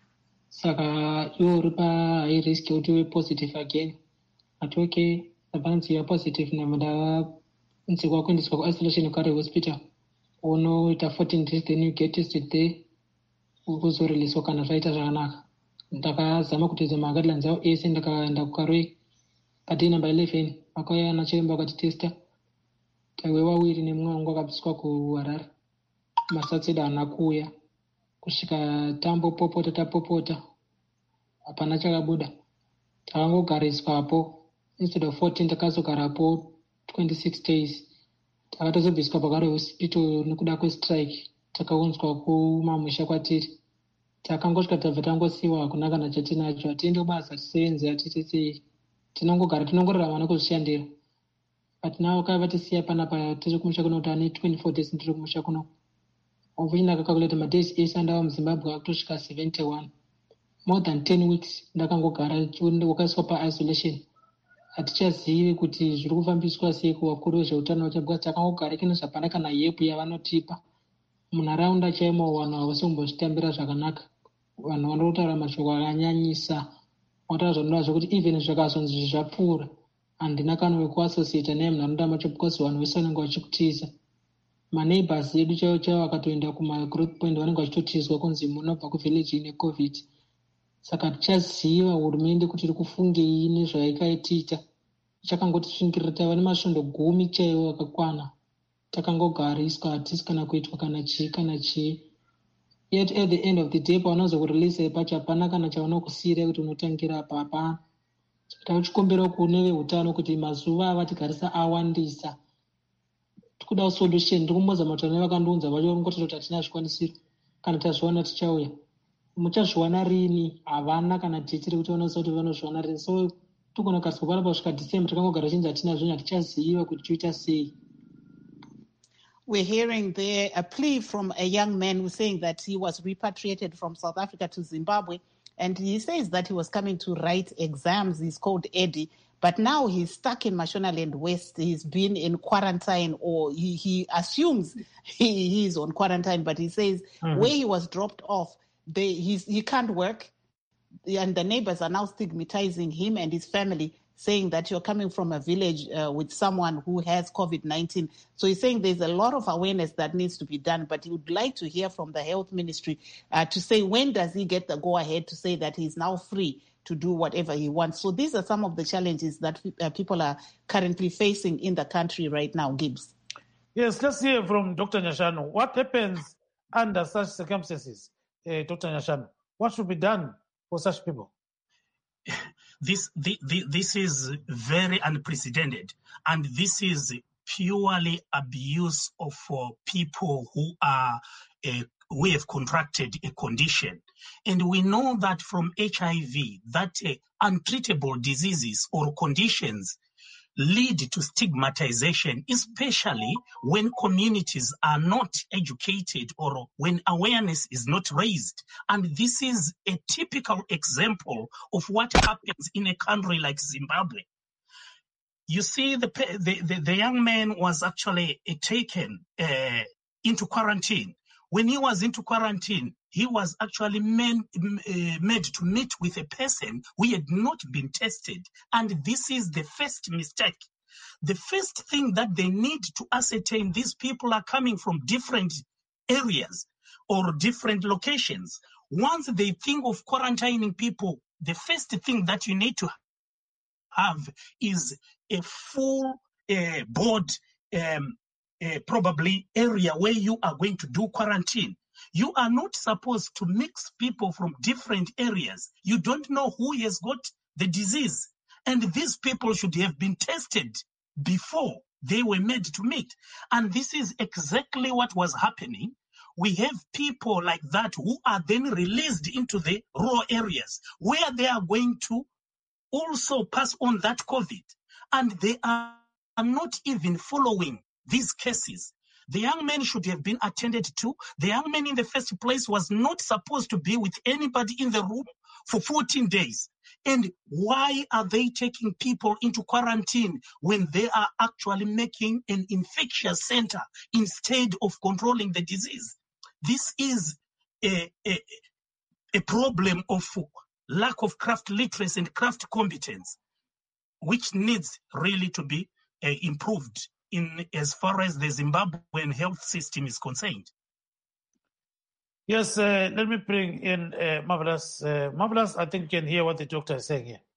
Saka iwo uri pahigh risk yekuti uve positive again. Ati okay, apanzi you are positive ndavanzikwa kuendeswa kuisolation kare hospital. Unoita fourteen days then you get tested there. Ukuzoreliswa kana zvaita zvakanaka. Ndakazama kutedza maguidelines avo ese ndakaenda kukaroi padei number eleven vakauya nachiremba vakatitesta. Taiwe wawiri nemumwe wangu akabviswa kuHarare. Masatseda haana kuuya kusvika tambopopota tapopota hapana chakabuda. Takangogariswapo instead of fourteen takazogarapo twenty-six days. Takatozobviswa pakare hospital nekuda kwestrike. Takaunzwa kumamusha kwatiri. Takangosvika tabva tangosiiwa hakuna kana chatinacho. Hatiende kubasa tisevenze hatiti sei. Tinongogara tinongorarama nekuzvishandira. But now kai vatisiya panapa tiri kumusha kuno kuti ane twenty-four days ndiri kumusha kuno. Obviously ndakakalkulata madays ese andava muZimbabwe akutosvika seventy-one. More than ten weeks ndakangogara wakaiswa paisolation. Hatichazivi kuti zviri kufambiswa sei kuvakuru vezveutano vachabwa. Takangogara kene zvapana kana yepu yavanotipa. Munharaunda chaimo vanhu havasimbozvitambira zvakanaka. Vanhu vanotaura mashoko akanyanyisa. Vanotaura zvinoda zvokuti even zvakazonzi zvapfuura handina kana wekuassociata naye munharaunda macho because vanhu vese vanenge vachikutiza. Maneighbors edu chaivo chaivo vakatoenda kumagroup point vanenge vachitotizwa kunzi munobva kuvillage ine covid. Saka tichaziva hurumende kuti iri kufungei nezvaikaitiita. Ichakangoti svingirira taiva nemasvondo gumi chaivo akakwana. Takangogariswa hatisi kana kuitwa kana chii kana chii. Yet at the end of the day pavanozokurelease pacho hapana kana chavanokusiyira kuti unotangira apa hapana. Tauchikumbira kune veutano kuti mazuva avatigarisa awandisa. Tikuda solution. Ndikumboza matone vakandiunza vacho ngoti kuti hatina zvikwanisiro. Kana tazviwana tichauya. Muchazviwana rini? Havana kana date rekuti vanoziva kuti vanozviwana rini. So tikonokaswa panapa kusvika December takangogara chinzi hatina zvinhu hatichaziva kuti toita sei. We're hearing there a plea from a young man who's saying that he was repatriated from South Africa to Zimbabwe. And he says that he was coming to write exams. He's called Eddie. But now he's stuck in Mashonaland West. He's been in quarantine, or he, he assumes he, he's on quarantine. But he says mm-hmm. where he was dropped off, they, he's, he can't work. And the neighbors are now stigmatizing him and his family, saying that you're coming from a village uh, with someone who has COVID nineteen. So he's saying there's a lot of awareness that needs to be done, but he would like to hear from the health ministry uh, to say when does he get the go-ahead to say that he's now free to do whatever he wants. So these are some of the challenges that uh, people are currently facing in the country right now, Gibbs. Yes, let's hear from Doctor Nyashanu. What happens under such circumstances, uh, Doctor Nyashanu? What should be done for such people? This, the, the, this is very unprecedented, and this is purely abuse of uh, people who are uh, who have contracted a condition. And we know that from H I V that uh, untreatable diseases or conditions lead to stigmatization, especially when communities are not educated or when awareness is not raised. And this is a typical example of what happens in a country like Zimbabwe. You see, the the, the, the young man was actually uh, taken uh, into quarantine. When he was into quarantine, he was actually made, uh, made to meet with a person who had not been tested. And this is the first mistake. The first thing that they need to ascertain, these people are coming from different areas or different locations. Once they think of quarantining people, the first thing that you need to have is a full uh, board, um, uh, probably area where you are going to do quarantine. You are not supposed to mix people from different areas. You don't know who has got the disease. And these people should have been tested before they were made to meet. And this is exactly what was happening. We have people like that who are then released into the rural areas where they are going to also pass on that COVID. And they are not even following these cases. The young man should have been attended to. The young man in the first place was not supposed to be with anybody in the room for fourteen days. And why are they taking people into quarantine when they are actually making an infectious center instead of controlling the disease? This is a, a, a problem of lack of craft literacy and craft competence, which needs really to be uh, improved in as far as the Zimbabwean health system is concerned. Yes, uh, let me bring in uh, Marvelous. Uh, Marvelous, I think you can hear what the doctor is saying here.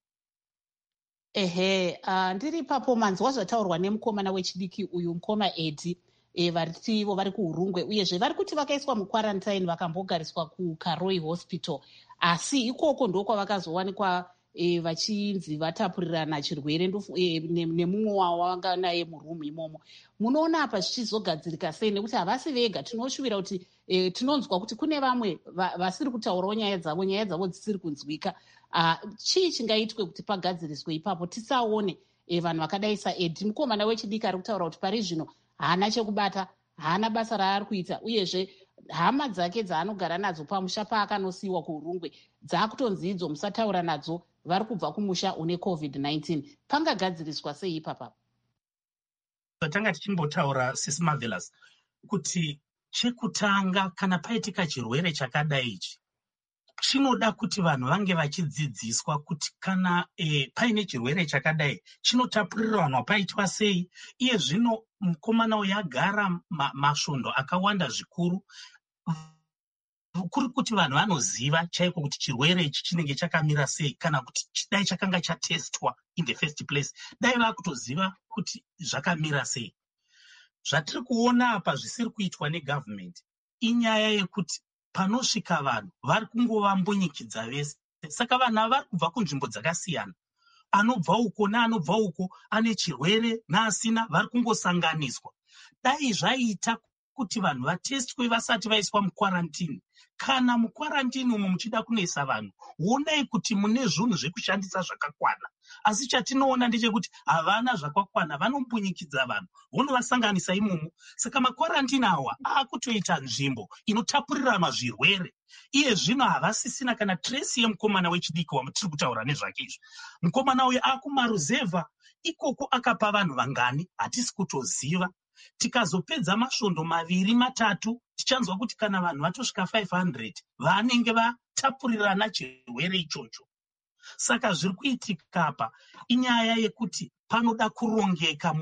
Ehe, uh, ndiri papo manzwa zvataurwa nemukomana wechidiki uyu mukoma Edi e, varitivo vari kuhurungwe uyezve vari kuti vakaiswa muquarantine vakambogariswa kuKaroi hospital, asi ikoko ndokwavakazowanikwa e, vachinzi vatapurirana chirwere e, nemumwe wavo wanga naye murumu imomo. Munoona apa zvichizogadzirika sei? Nekuti havasi vega, tinoshuvira kuti e, tinonzwa kuti kune vamwe va, vasiri kutaurawo nyaya dzavo, nyaya dzavo dzisiri kunzwika. Uh, chii chingaitwe kuti pagadziriswe ipapo tisaone e, vanhu vakadai saEdi mukomana wechidiki ari kutaura kuti pari zvino haana chekubata, haana basa raari kuita, uyezve hama dzake dzaanogara nadzo pamusha paakanosiyiwa kuurungwe dzakutonzi idzo musataura nadzo, vari kubva kumusha une covid nineteen. Pangagadziriswa sei ipapa? Tanga tichimbotaura sisi Marvelous kuti chekutanga kana paitika chirwere chakadai ichi chinoda kuti vanhu vange vachidzidziswa kuti kana e, paine chirwere chakadai chinotapuriranwa paitwa sei. Iye zvino mukomana uyu agara ma, masvondo akawanda zvikuru, kuri kuti vanhu vanoziva chaiko kuti chirwere ichi chinenge chakamira sei, kana kuti dai chakanga chatestwa in the first place, dai vakutoziva kuti zvakamira sei. Zvatiri kuona apa zvisiri kuitwa negovernment inyaya yekuti panosvika vanhu vari kungova mbunyikidza vese. Saka vanhu ava vari kubva kunzvimbo dzakasiyana, anobva uko neanobva uko, ane chirwere neasina, vari kungosanganiswa. Dai zvaita kuti vanhu vatestwe vasati vaiswa muquarantine. Kana muquarantine umu muchida kunoisa vanhu, onai kuti mune zvinhu zvekushandisa zvakakwana. Asi chatinoona ndechekuti havana zvakakwana, vanombunyikidza vanhu, vonovasanganisa imomo. Saka maquarantine awa akutoita nzvimbo inotapuriranwa zvirwere. Iye zvino havasisina kana trace yemukomana wechidiki wamutiri kutaura nezvake izvi. Mukomana uyu akumaruzevha, ikoko akapa vanhu vangani hatisi kutoziva. Tikazopedza masvondo maviri matatu tichanzwa kuti kana vanhu vatosvika five hundred vanenge vatapurirana chirwere ichocho. Saka zviri kuitika apa inyaya yekuti panoda kurongeka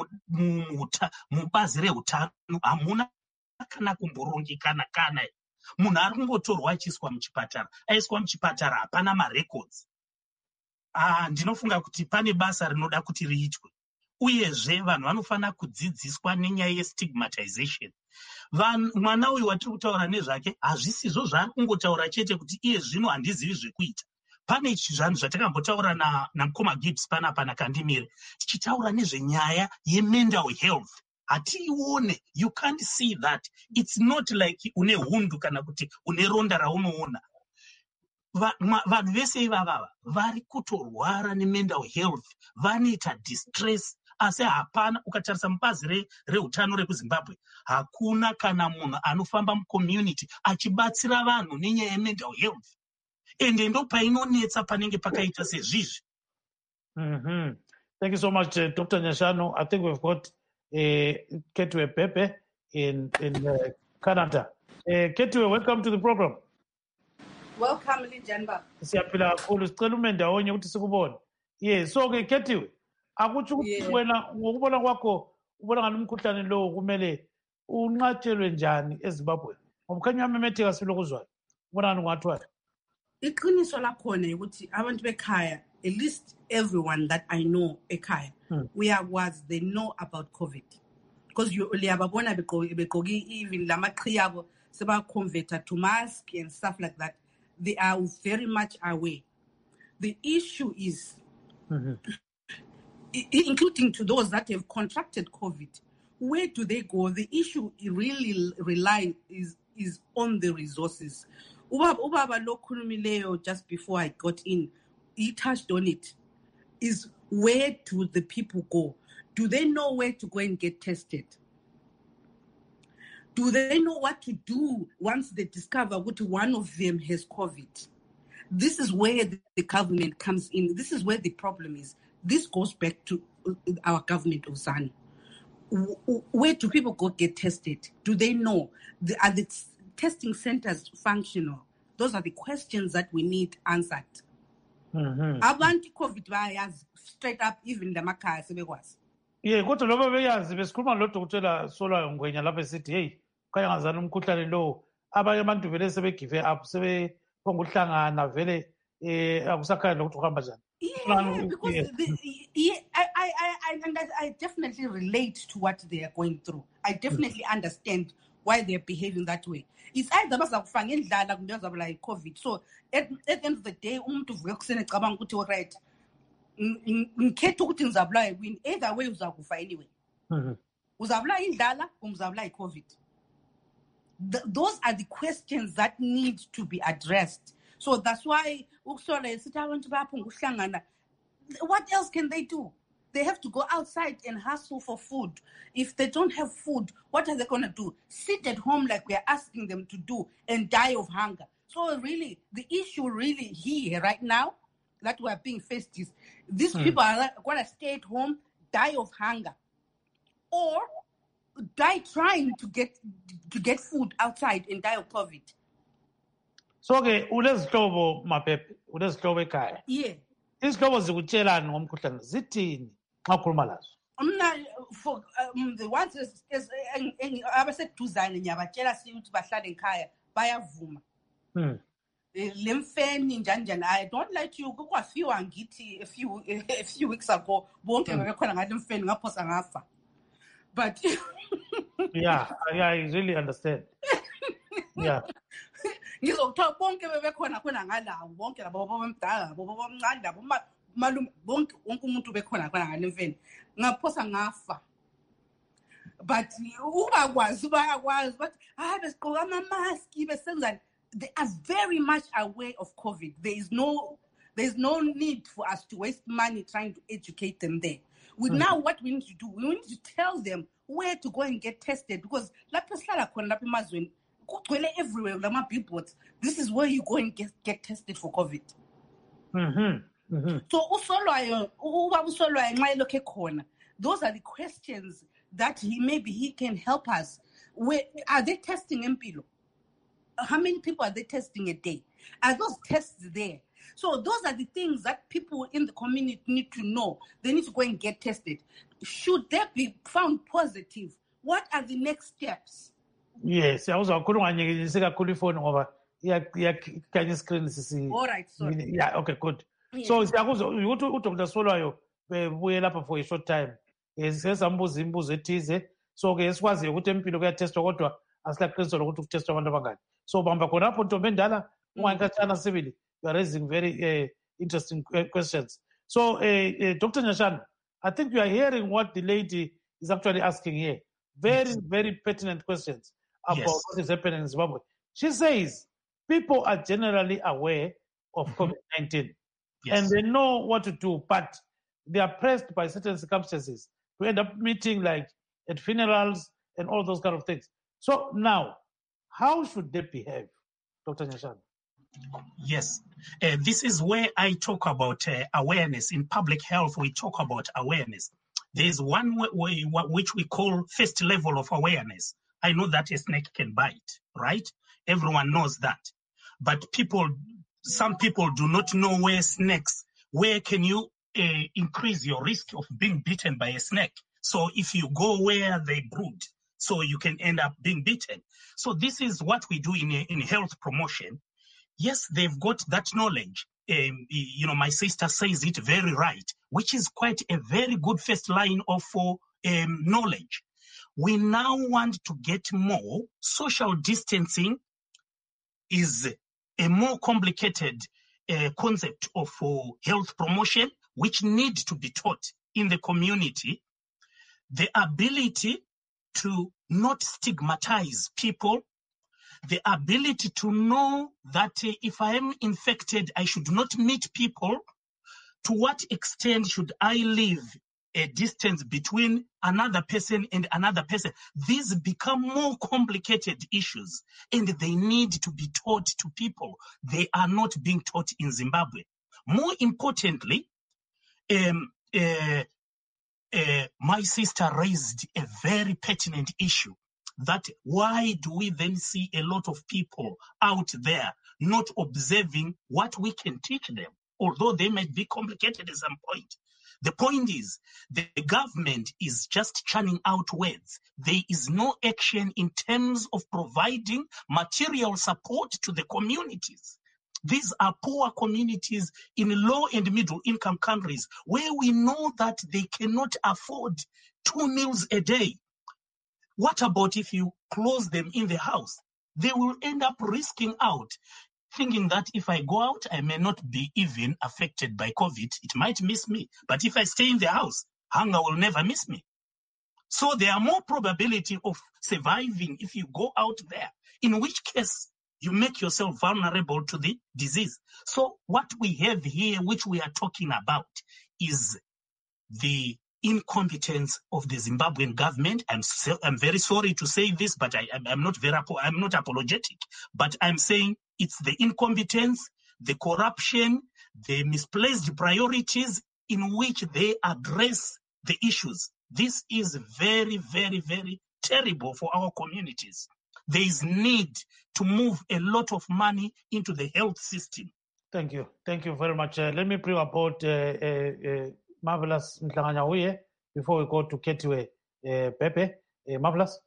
mubazi reutano. Hamuna kana kumborongekana kana munhu ari kungotorwa achiiswa muchipatara, aiswa muchipatara hapana marecords. Ah, ndinofunga kuti pane basa rinoda kuti riitwe. Uyezve vanhu vanofanira kudzidziswa nenyaya yestigmatization. Mwana uyu watiri kutaura nezvake hazvisizvo zvaari kungotaura chete kuti iye zvino handizivi zvekuita. Pane zvanhu zvatakambotaura na namukoma Gibbs panapa nakandimire, tichitaura nezvenyaya yemental health. Hatiione, you can't see that. It's not like une hundu kana kuti une ronda raunoona. Vanhu vese ivava vari kutorwara nemental health, vanoita distress. Asi hapana, ukatarisa mubazi reutano rekuZimbabwe, hakuna kana munhu anofamba mucommunity achibatsira vanhu nenyaya yemental health. Ende ndo painonetsa panenge pakaita sezvizvi. Mm-hmm. Thank you so much, uh, Doctor Nyashanu. I think we've got uh, Ketwe Pepe in, in uh, Canada. Uh, Ketwe, welcome to the program. Welcome, Lijanba. Siyapila kakhulu, sicela ume ndawonye ukuthi sikubone. Yes, so ke Ketwe, akuthi ukuthi wena ngokubona kwakho ubona ngani umkhuhlane lo kumele unqatshelwe njani eZimbabwe? Ngokukhanya amemetheka silo kuzwayo. Ubona ngani ungathwala? Iqiniso lakhona ukuthi abantu bekhaya at least everyone that I know, Ekaya, Mm. where was they know about COVID. Because you liababona bekogi even lamakriyabo seba converted to mask and stuff like that. They are very much aware. The issue is, Mhm. i- including to those that have contracted COVID, where do they go? The issue really rely is is on the resources. Ubaba ubaba lo khulumileyo just before I got in, he touched on it. Is where do the people go? Do they know where to go and get tested? Do they know what to do once they discover what one of them has COVID? This is where the, the government comes in. This is where the problem is. This goes back to uh, our government of ZANU. W- w- Where do people go get tested? Do they know? The, are the s- testing centers functional? Those are the questions that we need answered. Mhm. Abantu COVID bayazi straight up even lamakhaya sebekwazi. ye kodwa loba beyazi besikhuluma lodokotela Solwayo Ngwenya lapha esithi hey kayangazana umkhuhlane lo abanye abantu vele sebegive up sebephonga ukuhlangana vele eh akusakhaya lokuthi uhamba njani. Yeah, because the, yeah, I, I, I, I- and I, I definitely relate to what they are going through. I definitely understand why they're behaving that way. It's either bazakufa ngendlala kumbe bazabula yi-COVID. So at, at the end of the day, umuntu uvuke ekuseni ecabanga ukuthi alright, ng- ng- ngikhetha ukuthi ngizabulawa yini. Either way uzakufa anyway. Mhm. Uzabulawa indlala kumbe uzabulawa yi-COVID. Th- those are the questions that need to be addressed. So that's why ukusola esithi abantu bayaphunga ukuhlangana. What else can they do? They have to go outside and hustle for food. If they don't have food, what are they going to do? Sit at home like we're asking them to do and die of hunger. So really, the issue really here right now that we're being faced is these Hmm. people are going to stay at home, die of hunger, or die trying to get to get food outside and die of COVID. So ke ulezihlobo maphephe ulezihlobo ekhaya. Yeah. Izihlobo zikutshelani ngomkhuhlane zithini xa ukhuluma lazo? Mna for um, the ones is- is- eng- eng- abaseduzane ngiyabatshela siye ukuthi bahlale ekhaya bayavuma. Hmm. Eh, le mfeni njani njani, I don't like you kukwafiwa ngithi a few a few weeks ago bonke Mm. bebekhona ngale mfeni ngaphosa ngafa. But Yeah, I, I really understand. Yeah. ngizokuthiwa bonke bebekhona khona ngalawo bonke labo babamdala labo babamncane labo ma- malume bonke wonke umuntu bekhona khona ngale mfeni ngaphosa ngafa. But ubakwazi bayakwazi but ah besigqoka ama-maski besenzani. They are very much aware of COVID. There is no there is no need for us to waste money trying to educate them there. We Mhm. now what we need to do, we need to tell them where to go and get tested because lapho sihlala khona lapha emazweni kugcwele everywhere lama billboards. This is where you go and get, get tested for COVID. Mhm. Mhm. So usolwayo ubaba usolwayo nxa elokhe khona, those are the questions that he maybe he can help us. Where are they testing empilo? How many people are they testing a day? Are those tests there? So those are the things that people in the community need to know. They need to go and get tested. Should they be found positive, what are the next steps? Yes, awuzwa kakhulu unganyekelisi kakhulu ifoni ngoba iya- iyakhanya iscreen sisi. All right, sorry. Yeah, okay, good. Yeah. So siyakuzwa ukuthi uDr Solwayo bebuye lapha for a short time. Eh sesambuza imibuzo ethize. So ke sikwazi ukuthi empilo kuyatestwa kodwa asilaqiniso lokuthi kutestwa abantu abangani. So bamba khonapho ntombi endala ungayikhathana sibili. You are raising very uh, interesting que- questions. So uh, uh, Doctor Nyashanu, I think you are hearing what the lady is actually asking here. Very, very pertinent questions about Yes. what is happening in Zimbabwe. She says people are generally aware of Mhm. COVID nineteen Yes. and they know what to do, but they are pressed by certain circumstances to end up meeting like at funerals and all those kind of things. So now, how should they behave, Doctor Nyashanu? Yes, uh, this is where I talk about uh, awareness. In public health, we talk about awareness. There is one way, way wh- which we call first level of awareness. I know that a snake can bite, right? Everyone knows that. But people, some people do not know where snakes, where can you uh, increase your risk of being bitten by a snake. So if you go where they brood, so you can end up being bitten. So this is what we do in, in health promotion. Yes, they've got that knowledge. um, you know, my sister says it very right, which is quite a very good first line of uh, um, knowledge. We now want to get more. Social distancing is a more complicated uh, concept of uh, health promotion, which need to be taught in the community. The ability to not stigmatize people, the ability to know that uh, if I am infected, I should not meet people. To what extent should I live a distance between another person and another person? These become more complicated issues, and they need to be taught to people. They are not being taught in Zimbabwe. More importantly, um, uh, uh, my sister raised a very pertinent issue, that why do we then see a lot of people out there not observing what we can teach them, although they might be complicated at some point. The point is, the government is just churning out words. There is no action in terms of providing material support to the communities. These are poor communities in low and middle income countries where we know that they cannot afford two meals a day. What about if you close them in the house? They will end up risking out, thinking that if I go out, I may not be even affected by COVID. It might miss me. But if I stay in the house, hunger will never miss me. So there are more probability of surviving if you go out there, in which case you make yourself vulnerable to the disease. So what we have here, which we are talking about, is the incompetence of the Zimbabwean government. I'm so, I'm very sorry to say this, but I, I'm not very I'm not apologetic. But I'm saying it's the incompetence, the corruption, the misplaced priorities in which they address the issues. This is very, very, very terrible for our communities. There is need to move a lot of money into the health system. Thank you. Thank you very much. Uh, let me bring about uh, uh, uh, Marvelous Mhlanganyauye before we go to Ketiwe uh, Pepe. Uh, Marvelous.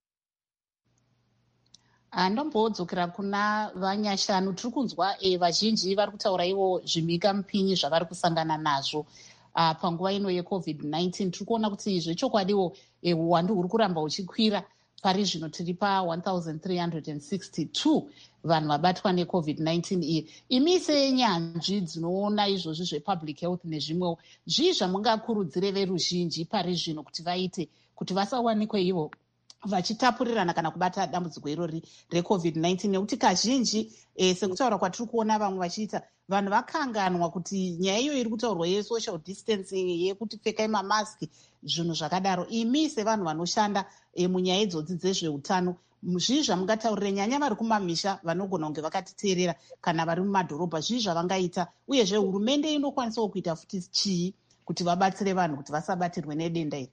ndombodzokera kuna vanyashanu. Tiri kunzwa vazhinji vari kutaura ivo zvimhika mupinyi zvavari kusangana nazvo panguva ino yecovid nineteen. Tiri kuona kuti zvechokwadiwo uwandu huri kuramba huchikwira. Pari zvino tiri pa one thousand three hundred sixty-two vanhu vabatwa necovid nineteen iyi. Imi senyanzvi dzinoona izvozvi zvepublic health nezvimwewo, zvii zvamungakurudzire veruzhinji pari zvino kuti vaite kuti vasawanikwe ivo vachitapurirana kana kubata dambudziko irori recovid nineteen? Nekuti kazhinji e, sekutaura kwatiri kuona vamwe vachiita, vanhu vakanganwa kuti nyaya iyo iri kutaurwa yesocial distancing, yekuti pfekai mamaski, zvinhu zvakadaro. Imi sevanhu vanoshanda e, munyaya idzodzi dzezveutano, zvii zvamungataurire nyanya vari kumamisha vanogona kunge vakatiteerera kana vari mumadhorobha, zvii zvavangaita? Uyezve hurumende inokwanisawo kuita futi chii kuti vabatsire vanhu kuti vasabatirwe nedenda iri?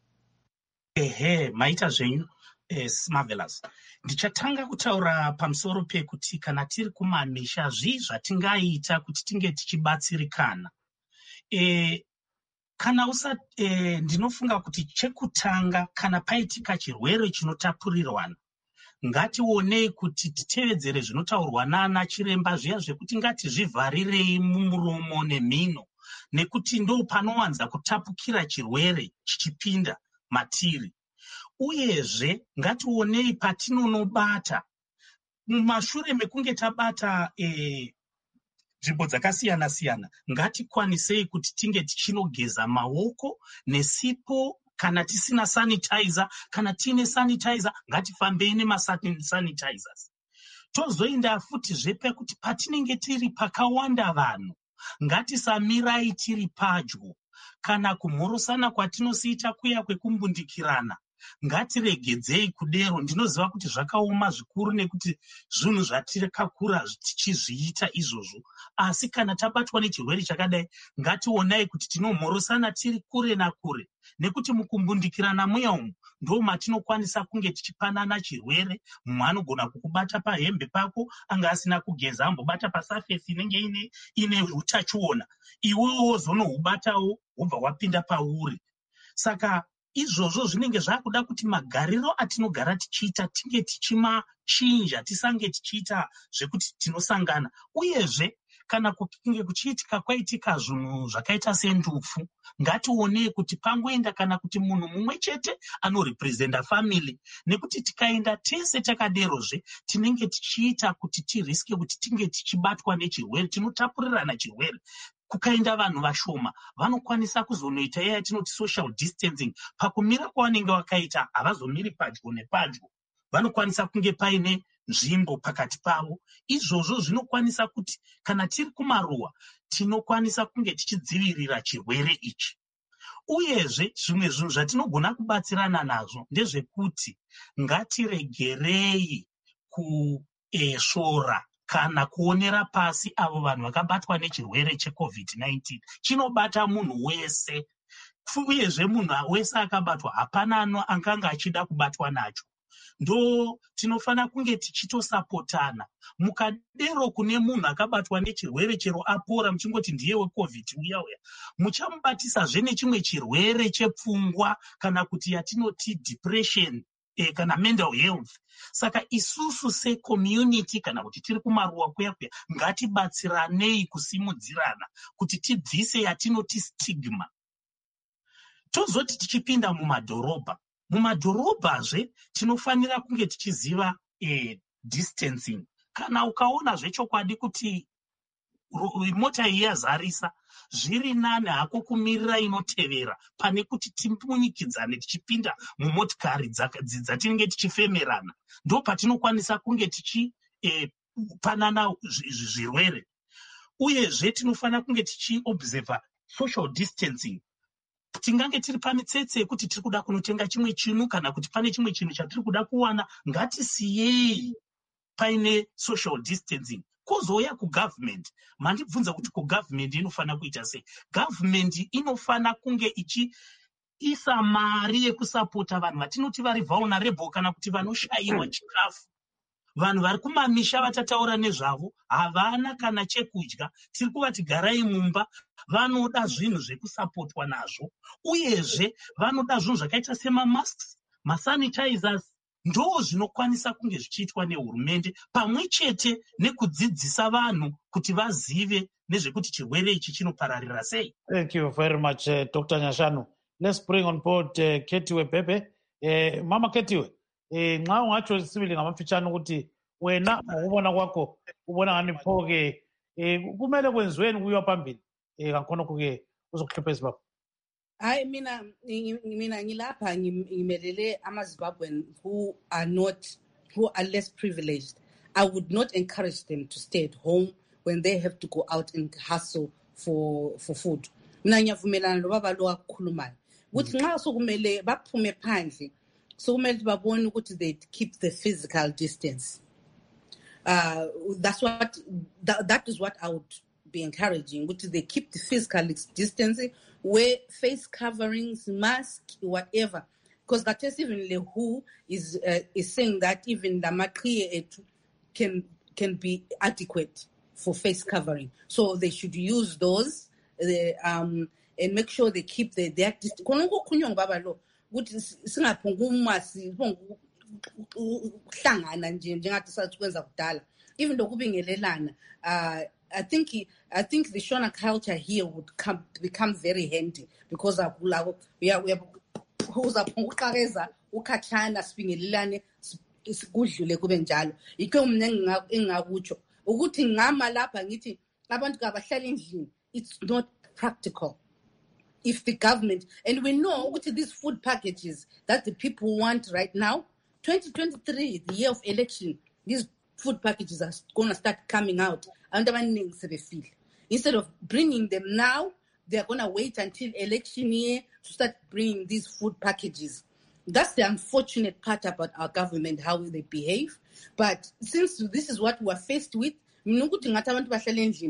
Ehe, maita zvenyu eh, Marvelous. Ndichatanga kutaura pamusoro pekuti kana tiri kumamisha zvii zvatingaita kuti tinge tichibatsirikana. E, kana usa e, ndinofunga kuti chekutanga, kana paitika chirwere chinotapurirwana, ngationei kuti titevedzere zvinotaurwa nana chiremba zviya zvekuti ngatizvivharirei mumuromo nemhino, nekuti ndo panowanza kutapukira chirwere chichipinda matiri. Uyezve ngationei patinonobata, mumashure mekunge tabata e, nzvimbo dzakasiyana siyana, ngatikwanisei kuti tinge tichinogeza maoko nesipo. Kana tisina sanitizer, kana tine sanitizer, ngatifambei nemasanitizers. Tozoinda futi zvepe kuti patinenge tiri pakawanda vanhu, ngatisamirai tiri padyo. Kana kumhorosana kwatinosiita kuya kwekumbundikirana, ngatiregedzei kudero. Ndinoziva kuti zvakaoma zvikuru nekuti zvinhu zvatirikakura tichizviita izvozvo. Asi kana tabatwa nechirwere chakadai, ngationai kuti tinomhorosana tiri kure nakure, nekuti mukumbundikirana muya umu ndo matinokwanisa kunge tichipanana chirwere. Mumwe anogona kukubata pahembe pako, anga asina kugeza, ambobata pasafesi inenge ine ine utachiona, iwewo zonohubatawo wobva wapinda pauri. Saka izvozvo zvinenge zvakuda kuti magariro atinogara tichiita tinge tichimachinja, tisange tichiita zvekuti tinosangana. Uyezve kana kukinge kuchiitika kwaitika zvinhu zvakaita sendufu, ngatione kuti pangoenda kana kuti munhu mumwe chete anorepresenta family, nekuti tikaenda tese takaderozve tinenge tichiita kuti tiriske kuti tinge tichibatwa nechirwere, tinotapurirana chirwere. Kukaenda vanhu vashoma vanokwanisa kuzonoita iya yatinoti social distancing. Pakumira kwavanenge vakaita havazomiri padyo nepadyo, vanokwanisa kunge paine nzvimbo pakati pavo. Izvozvo zvinokwanisa kuti kana tiri kumaruwa tinokwanisa kunge tichidzivirira chirwere ichi. Uyezve zvimwe zvinhu zvatinogona kubatsirana nazvo ndezvekuti ngatiregerei kushora kana kuonera pasi avo vanhu vakabatwa nechirwere checovid nineteen. Chinobata munhu wese, uyezve munhu wese akabatwa hapana anganga achida kubatwa nacho. Ndo tinofana kunge tichitosapotana. Mukadero kune munhu akabatwa nechirwere chero apora muchingoti ndiye wecovid uya uya, muchamubatisazve nechimwe chirwere chepfungwa kana kuti yatinoti depression eh, kana mental health. Saka isusu secommunity kana kuti tiri kumaruwa kuya kuya ngatibatsiranei kusimudzirana kuti tibvise yatinoti stigma. Tozoti tichipinda mumadhorobha, mumadhorobhazve tinofanira kunge tichiziva eh, distancing. Kana ukaona zvechokwadi kuti mota iyi yazarisa, zviri nani hako kumirira inotevera pane kuti timunyikidzane tichipinda mumotikari dzatinenge tichifemerana. Ndo patinokwanisa kunge tichipanana eh, zvirwere. Uyezve tinofana kunge tichiobserva social distancing. Tingange tiri pamitsetse yekuti tiri kuda kunotenga chimwe chinhu kana kuti pane chimwe chinhu chatiri kuda kuwana, ngatisiyei paine social distancing. Kozouya kugovernment, mandibvunza kuti kugovernment inofana kuita sei? Government inofana kunge ichiisa mari yekusapota vanhu vatinoti vari vulnerable kana kuti vanoshayiwa chikafu. Vanhu vari kumamisha vatataura nezvavo havana kana chekudya, tiri kuvati garai mumba, vanoda zvinhu zvekusapotwa nazvo. Uyezve vanoda zvinhu zvakaita semamasks, masanitizers. Ndo zvinokwanisa kunge zvichiitwa nehurumende pamwe chete nekudzidzisa vanhu kuti vazive nezvekuti chirwere ichi chinopararira sei. Thank you very much, uh, Doctor Nyashanu. Let's bring on board uh, Ketiwe Pepe. Uh, Mama Ketiwe, nxa ungatsho sibili ngamafitshane ukuthi wena ngokubona kwakho ubona ngani pho-ke um kumele kwenziweni kuyiwa phambili um ngakhonokho-ke uzokuhlupha bakho. Hayi mina mina ngilapha ngimelele ama-Zimbabwean who are not who are less privileged. I would not encourage them to stay at home when they have to go out and hustle for for food. Mina ngiyavumelana lobaba lo akukhulumayo ukuthi nxa sokumele baphume phandle sokumele babone ukuthi they keep the physical distance. Uh, that's what that, that is what I would be encouraging, which they keep the physical distancing, wear face coverings, mask, whatever. Because that is even the W H O is uh, is saying that even the makriye can can be adequate for face covering. So they should use those uh, um, and make sure they keep the their distance. Ukuthi singaphunguma sihlangana nje njengathi sathi kwenza kudala, even though kubingelelana. uh I think I think the Shona culture here would come become very handy because akula we are we are uzaphunguqakeza ukhathana sibingelelane sikudlule kube njalo. Ikho mina engakutsho ukuthi ngama lapha ngithi abantu kabahlala endlini, it's not practical. If the government, and we know what these food packages that the people want right now, twenty twenty-three, the year of election, these food packages are going to start coming out. Instead of bringing them now, they're going to wait until election year to start bringing these food packages. That's the unfortunate part about our government, how they behave. But since this is what we're faced with, thank you very much,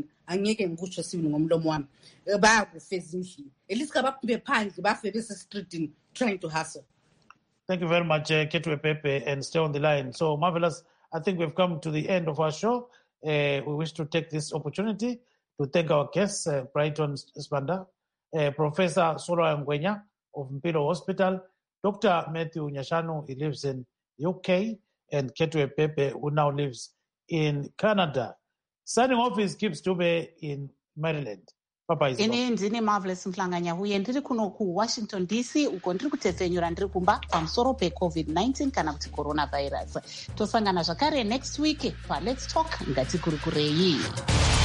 uh, Ketiwe Pepe, and stay on the line. So, Marvelous, I think we've come to the end of our show. Uh, we wish to take this opportunity to thank our guests, uh, Brighton Sibanda, uh, Professor Solo Ngwenya of Mpilo Hospital, Doctor Matthew Nyashanu, he lives in U K, and Ketiwe Pepe, who now lives in Canada. Signing off is Gibbs Dube in Maryland. Bye-bye. Ini ndini Marvelous Mhlanganya uye ndiri kuno kuWashington D C uko ndiri kutepfenyura ndiri kumba pamusoro pe-covid nineteen kana kuti coronavirus. Tosangana zvakare next week pa Let's Talk ngatikurikureyi.